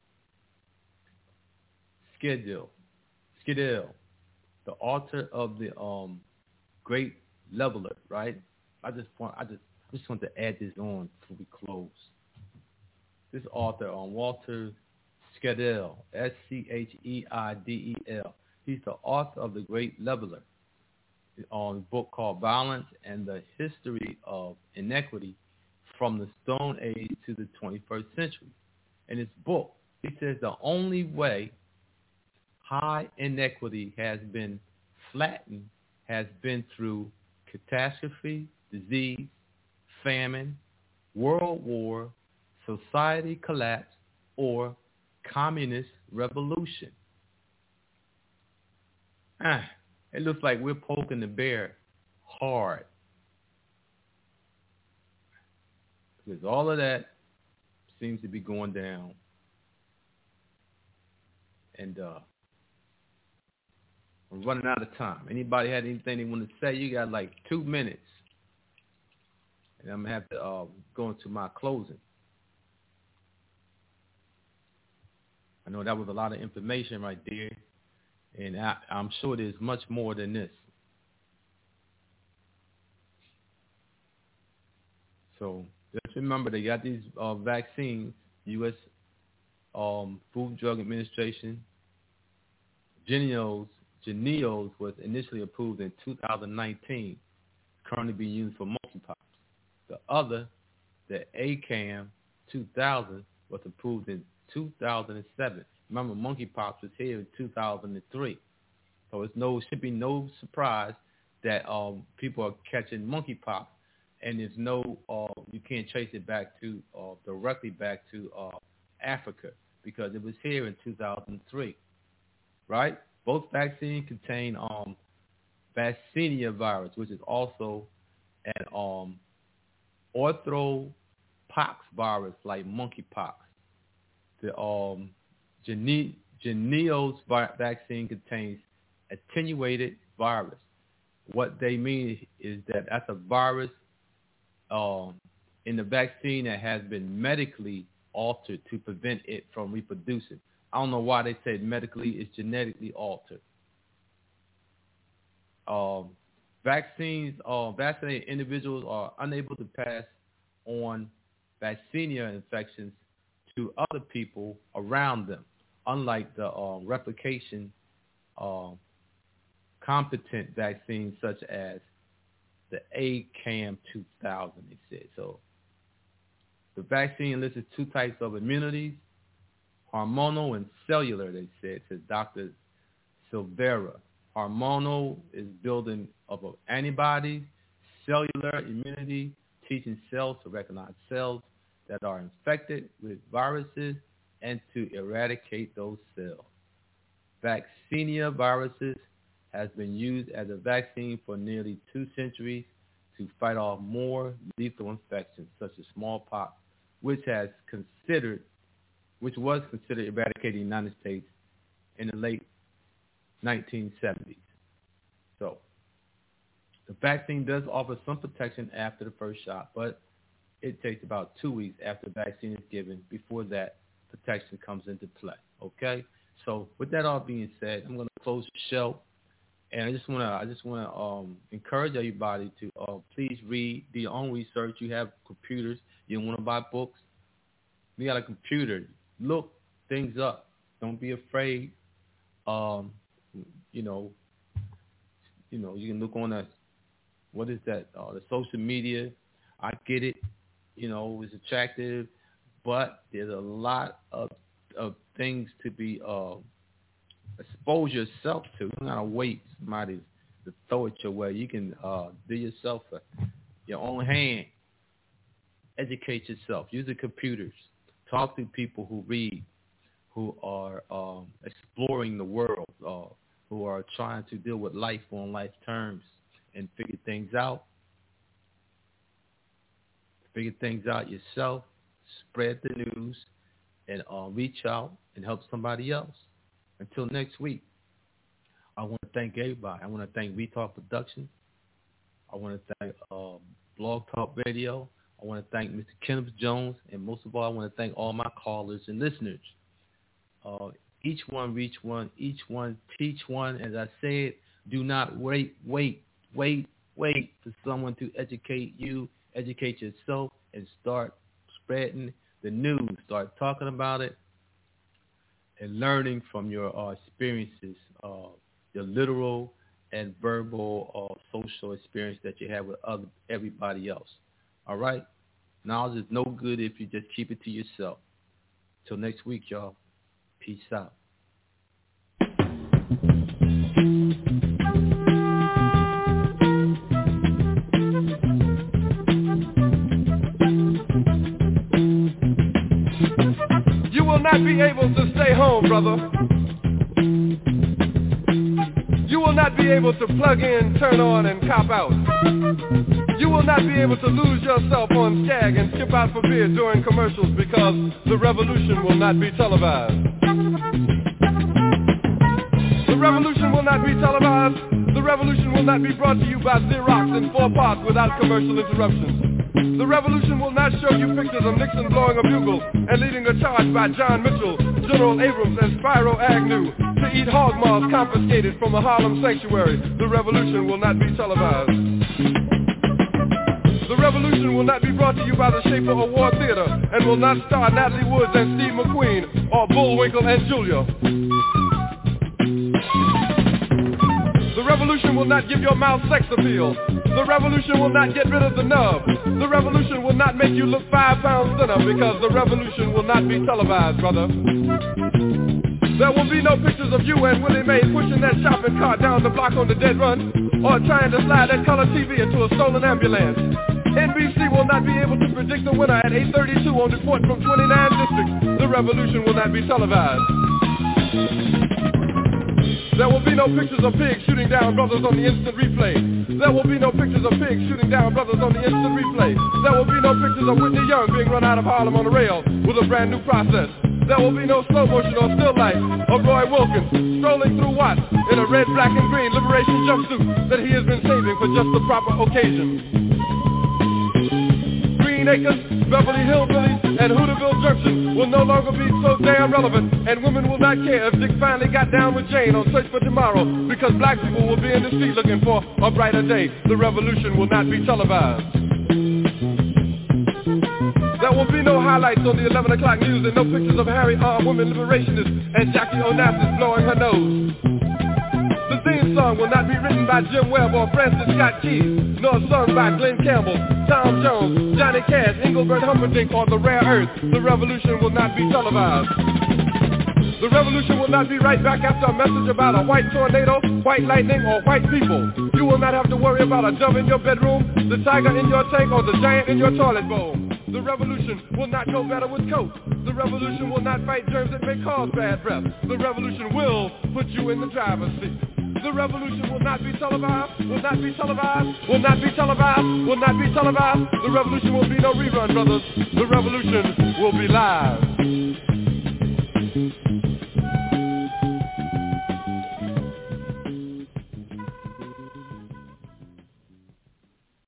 Skidell, Skidell, the author of the um, Great Leveler, right? I just want, I just, I just want to add this on before we close. This author, um, Walter Skidell, S C H E I D E L. He's the author of the Great Leveler, on a book called Violence and the History of Inequity from the Stone Age to the twenty-first century. In his book, he says the only way high inequity has been flattened has been through catastrophe, disease, famine, world war, society collapse, or communist revolution. Ah, it looks like we're poking the bear hard. Because all of that seems to be going down. And uh, we're running out of time. Anybody had anything they want to say? You got like two minutes. And I'm going to have to uh, go into my closing. I know that was a lot of information right there. And I, I'm sure there's much more than this. So just remember, they got these uh, vaccines, U S Um, Food and Drug Administration. Jynneos, Jynneos was initially approved in two thousand nineteen, currently being used for monkeypox. The other, the A C A M two thousand, was approved in two thousand seven. Remember, monkeypox was here in two thousand three. So it's no, should be no surprise that um, people are catching monkeypox, and there's no, uh, you can't trace it back to, uh, directly back to uh, Africa, because it was here in two thousand three, right? Both vaccines contain um, Vaccinia virus, which is also an um, orthopox virus like monkeypox. The um, Jynne- Jynneos vi- vaccine contains attenuated virus. What they mean is that that's a virus um, in the vaccine that has been medically altered to prevent it from reproducing. I don't know why they said medically. It's genetically altered. Um, vaccines, uh, vaccinated individuals are unable to pass on Vaccinia infections to other people around them, unlike the uh, replication uh, competent vaccines such as the A C A M two thousand, they said. So the vaccine lists two types of immunities, hormonal and cellular, they said, says Doctor Silvera. Hormonal is building of antibodies, cellular immunity, teaching cells to recognize cells that are infected with viruses and to eradicate those cells. Vaccinia viruses has been used as a vaccine for nearly two centuries to fight off more lethal infections such as smallpox, which has considered, which was considered eradicated in the United States in the late nineteen seventies. So the vaccine does offer some protection after the first shot, but it takes about two weeks after the vaccine is given before that protection comes into play. Okay? So with that all being said, I'm going to close the show. And I just want to, I just want to um, encourage everybody to uh, please read, do your own research. You have computers. You don't want to buy books. You got a computer. Look things up. Don't be afraid. Um, you know, you know, you can look on that. What is that? Uh, the social media. I get it. You know, it's attractive, but there's a lot of of things to be uh, expose yourself to. You don't gotta wait somebody to throw it your way. You can uh, do yourself a, your own hand. Educate yourself. Use the computers. Talk to people who read, who are um, exploring the world, uh, who are trying to deal with life on life terms and figure things out. Figure things out yourself. Spread the news and uh, reach out and help somebody else. Until next week, I want to thank everybody. I want to thank Retalk Productions. I want to thank um, Blog Talk Radio. I want to thank Mister Kenneth Jones. And most of all, I want to thank all my callers and listeners. Uh, each one reach one, each one teach one. As I said, do not wait, wait, wait, wait for someone to educate you. Educate yourself and start spreading the news. Start talking about it and learning from your uh, experiences, uh, your literal and verbal uh, social experience that you have with other, everybody else. All right? Knowledge is no good if you just keep it to yourself. Till next week, y'all. Peace out. You will not be able to stay home, brother. You will not be able to plug in, turn on, and cop out. You will not be able to lose yourself on Skag and skip out for beer during commercials because the revolution will not be televised. The revolution will not be televised. The revolution will not be brought to you by Xerox in four parts without commercial interruptions. The revolution will not show you pictures of Nixon blowing a bugle and leading a charge by John Mitchell, General Abrams, and Spyro Agnew to eat hog maws confiscated from a Harlem sanctuary. The revolution will not be televised. The revolution will not be brought to you by the Schaefer Award Theater and will not star Natalie Woods and Steve McQueen or Bullwinkle and Julia. The revolution will not give your mouth sex appeal. The revolution will not get rid of the nub. The revolution will not make you look five pounds thinner because the revolution will not be televised, brother. There will be no pictures of you and Willie Mae pushing that shopping cart down the block on the dead run or trying to slide that color T V into a stolen ambulance. N B C will not be able to predict the winner at eight thirty-two on Report from twenty-nine districts. The revolution will not be televised. There will be no pictures of pigs shooting down brothers on the instant replay. There will be no pictures of pigs shooting down brothers on the instant replay. There will be no pictures of Whitney Young being run out of Harlem on a rail with a brand new process. There will be no slow motion or still life of Roy Wilkins strolling through Watts in a red, black, and green liberation jumpsuit that he has been saving for just the proper occasion. Green Acres, Beverly Hillbillies, and Hooterville Junction will no longer be so damn relevant, and women will not care if Dick finally got down with Jane on Search for Tomorrow, because black people will be in the street looking for a brighter day. The revolution will not be televised. There will be no highlights on the eleven o'clock news and no pictures of Harry armed women liberationists and Jackie Onassis blowing her nose. The theme song will not be written by Jim Webb or Francis Scott Keys, nor sung by Glenn Campbell, Tom Jones, Johnny Cash, Engelbert Humperdinck, or The Rare Earth. The revolution will not be televised. The revolution will not be right back after a message about a white tornado, white lightning, or white people. You will not have to worry about a dove in your bedroom, the tiger in your tank, or the giant in your toilet bowl. The revolution will not go better with coke. The revolution will not fight germs that may cause bad breath. The revolution will put you in the driver's seat. The revolution will not be televised, will not be televised, will not be televised, will not be televised. The revolution will be no rerun, brothers. The revolution will be live.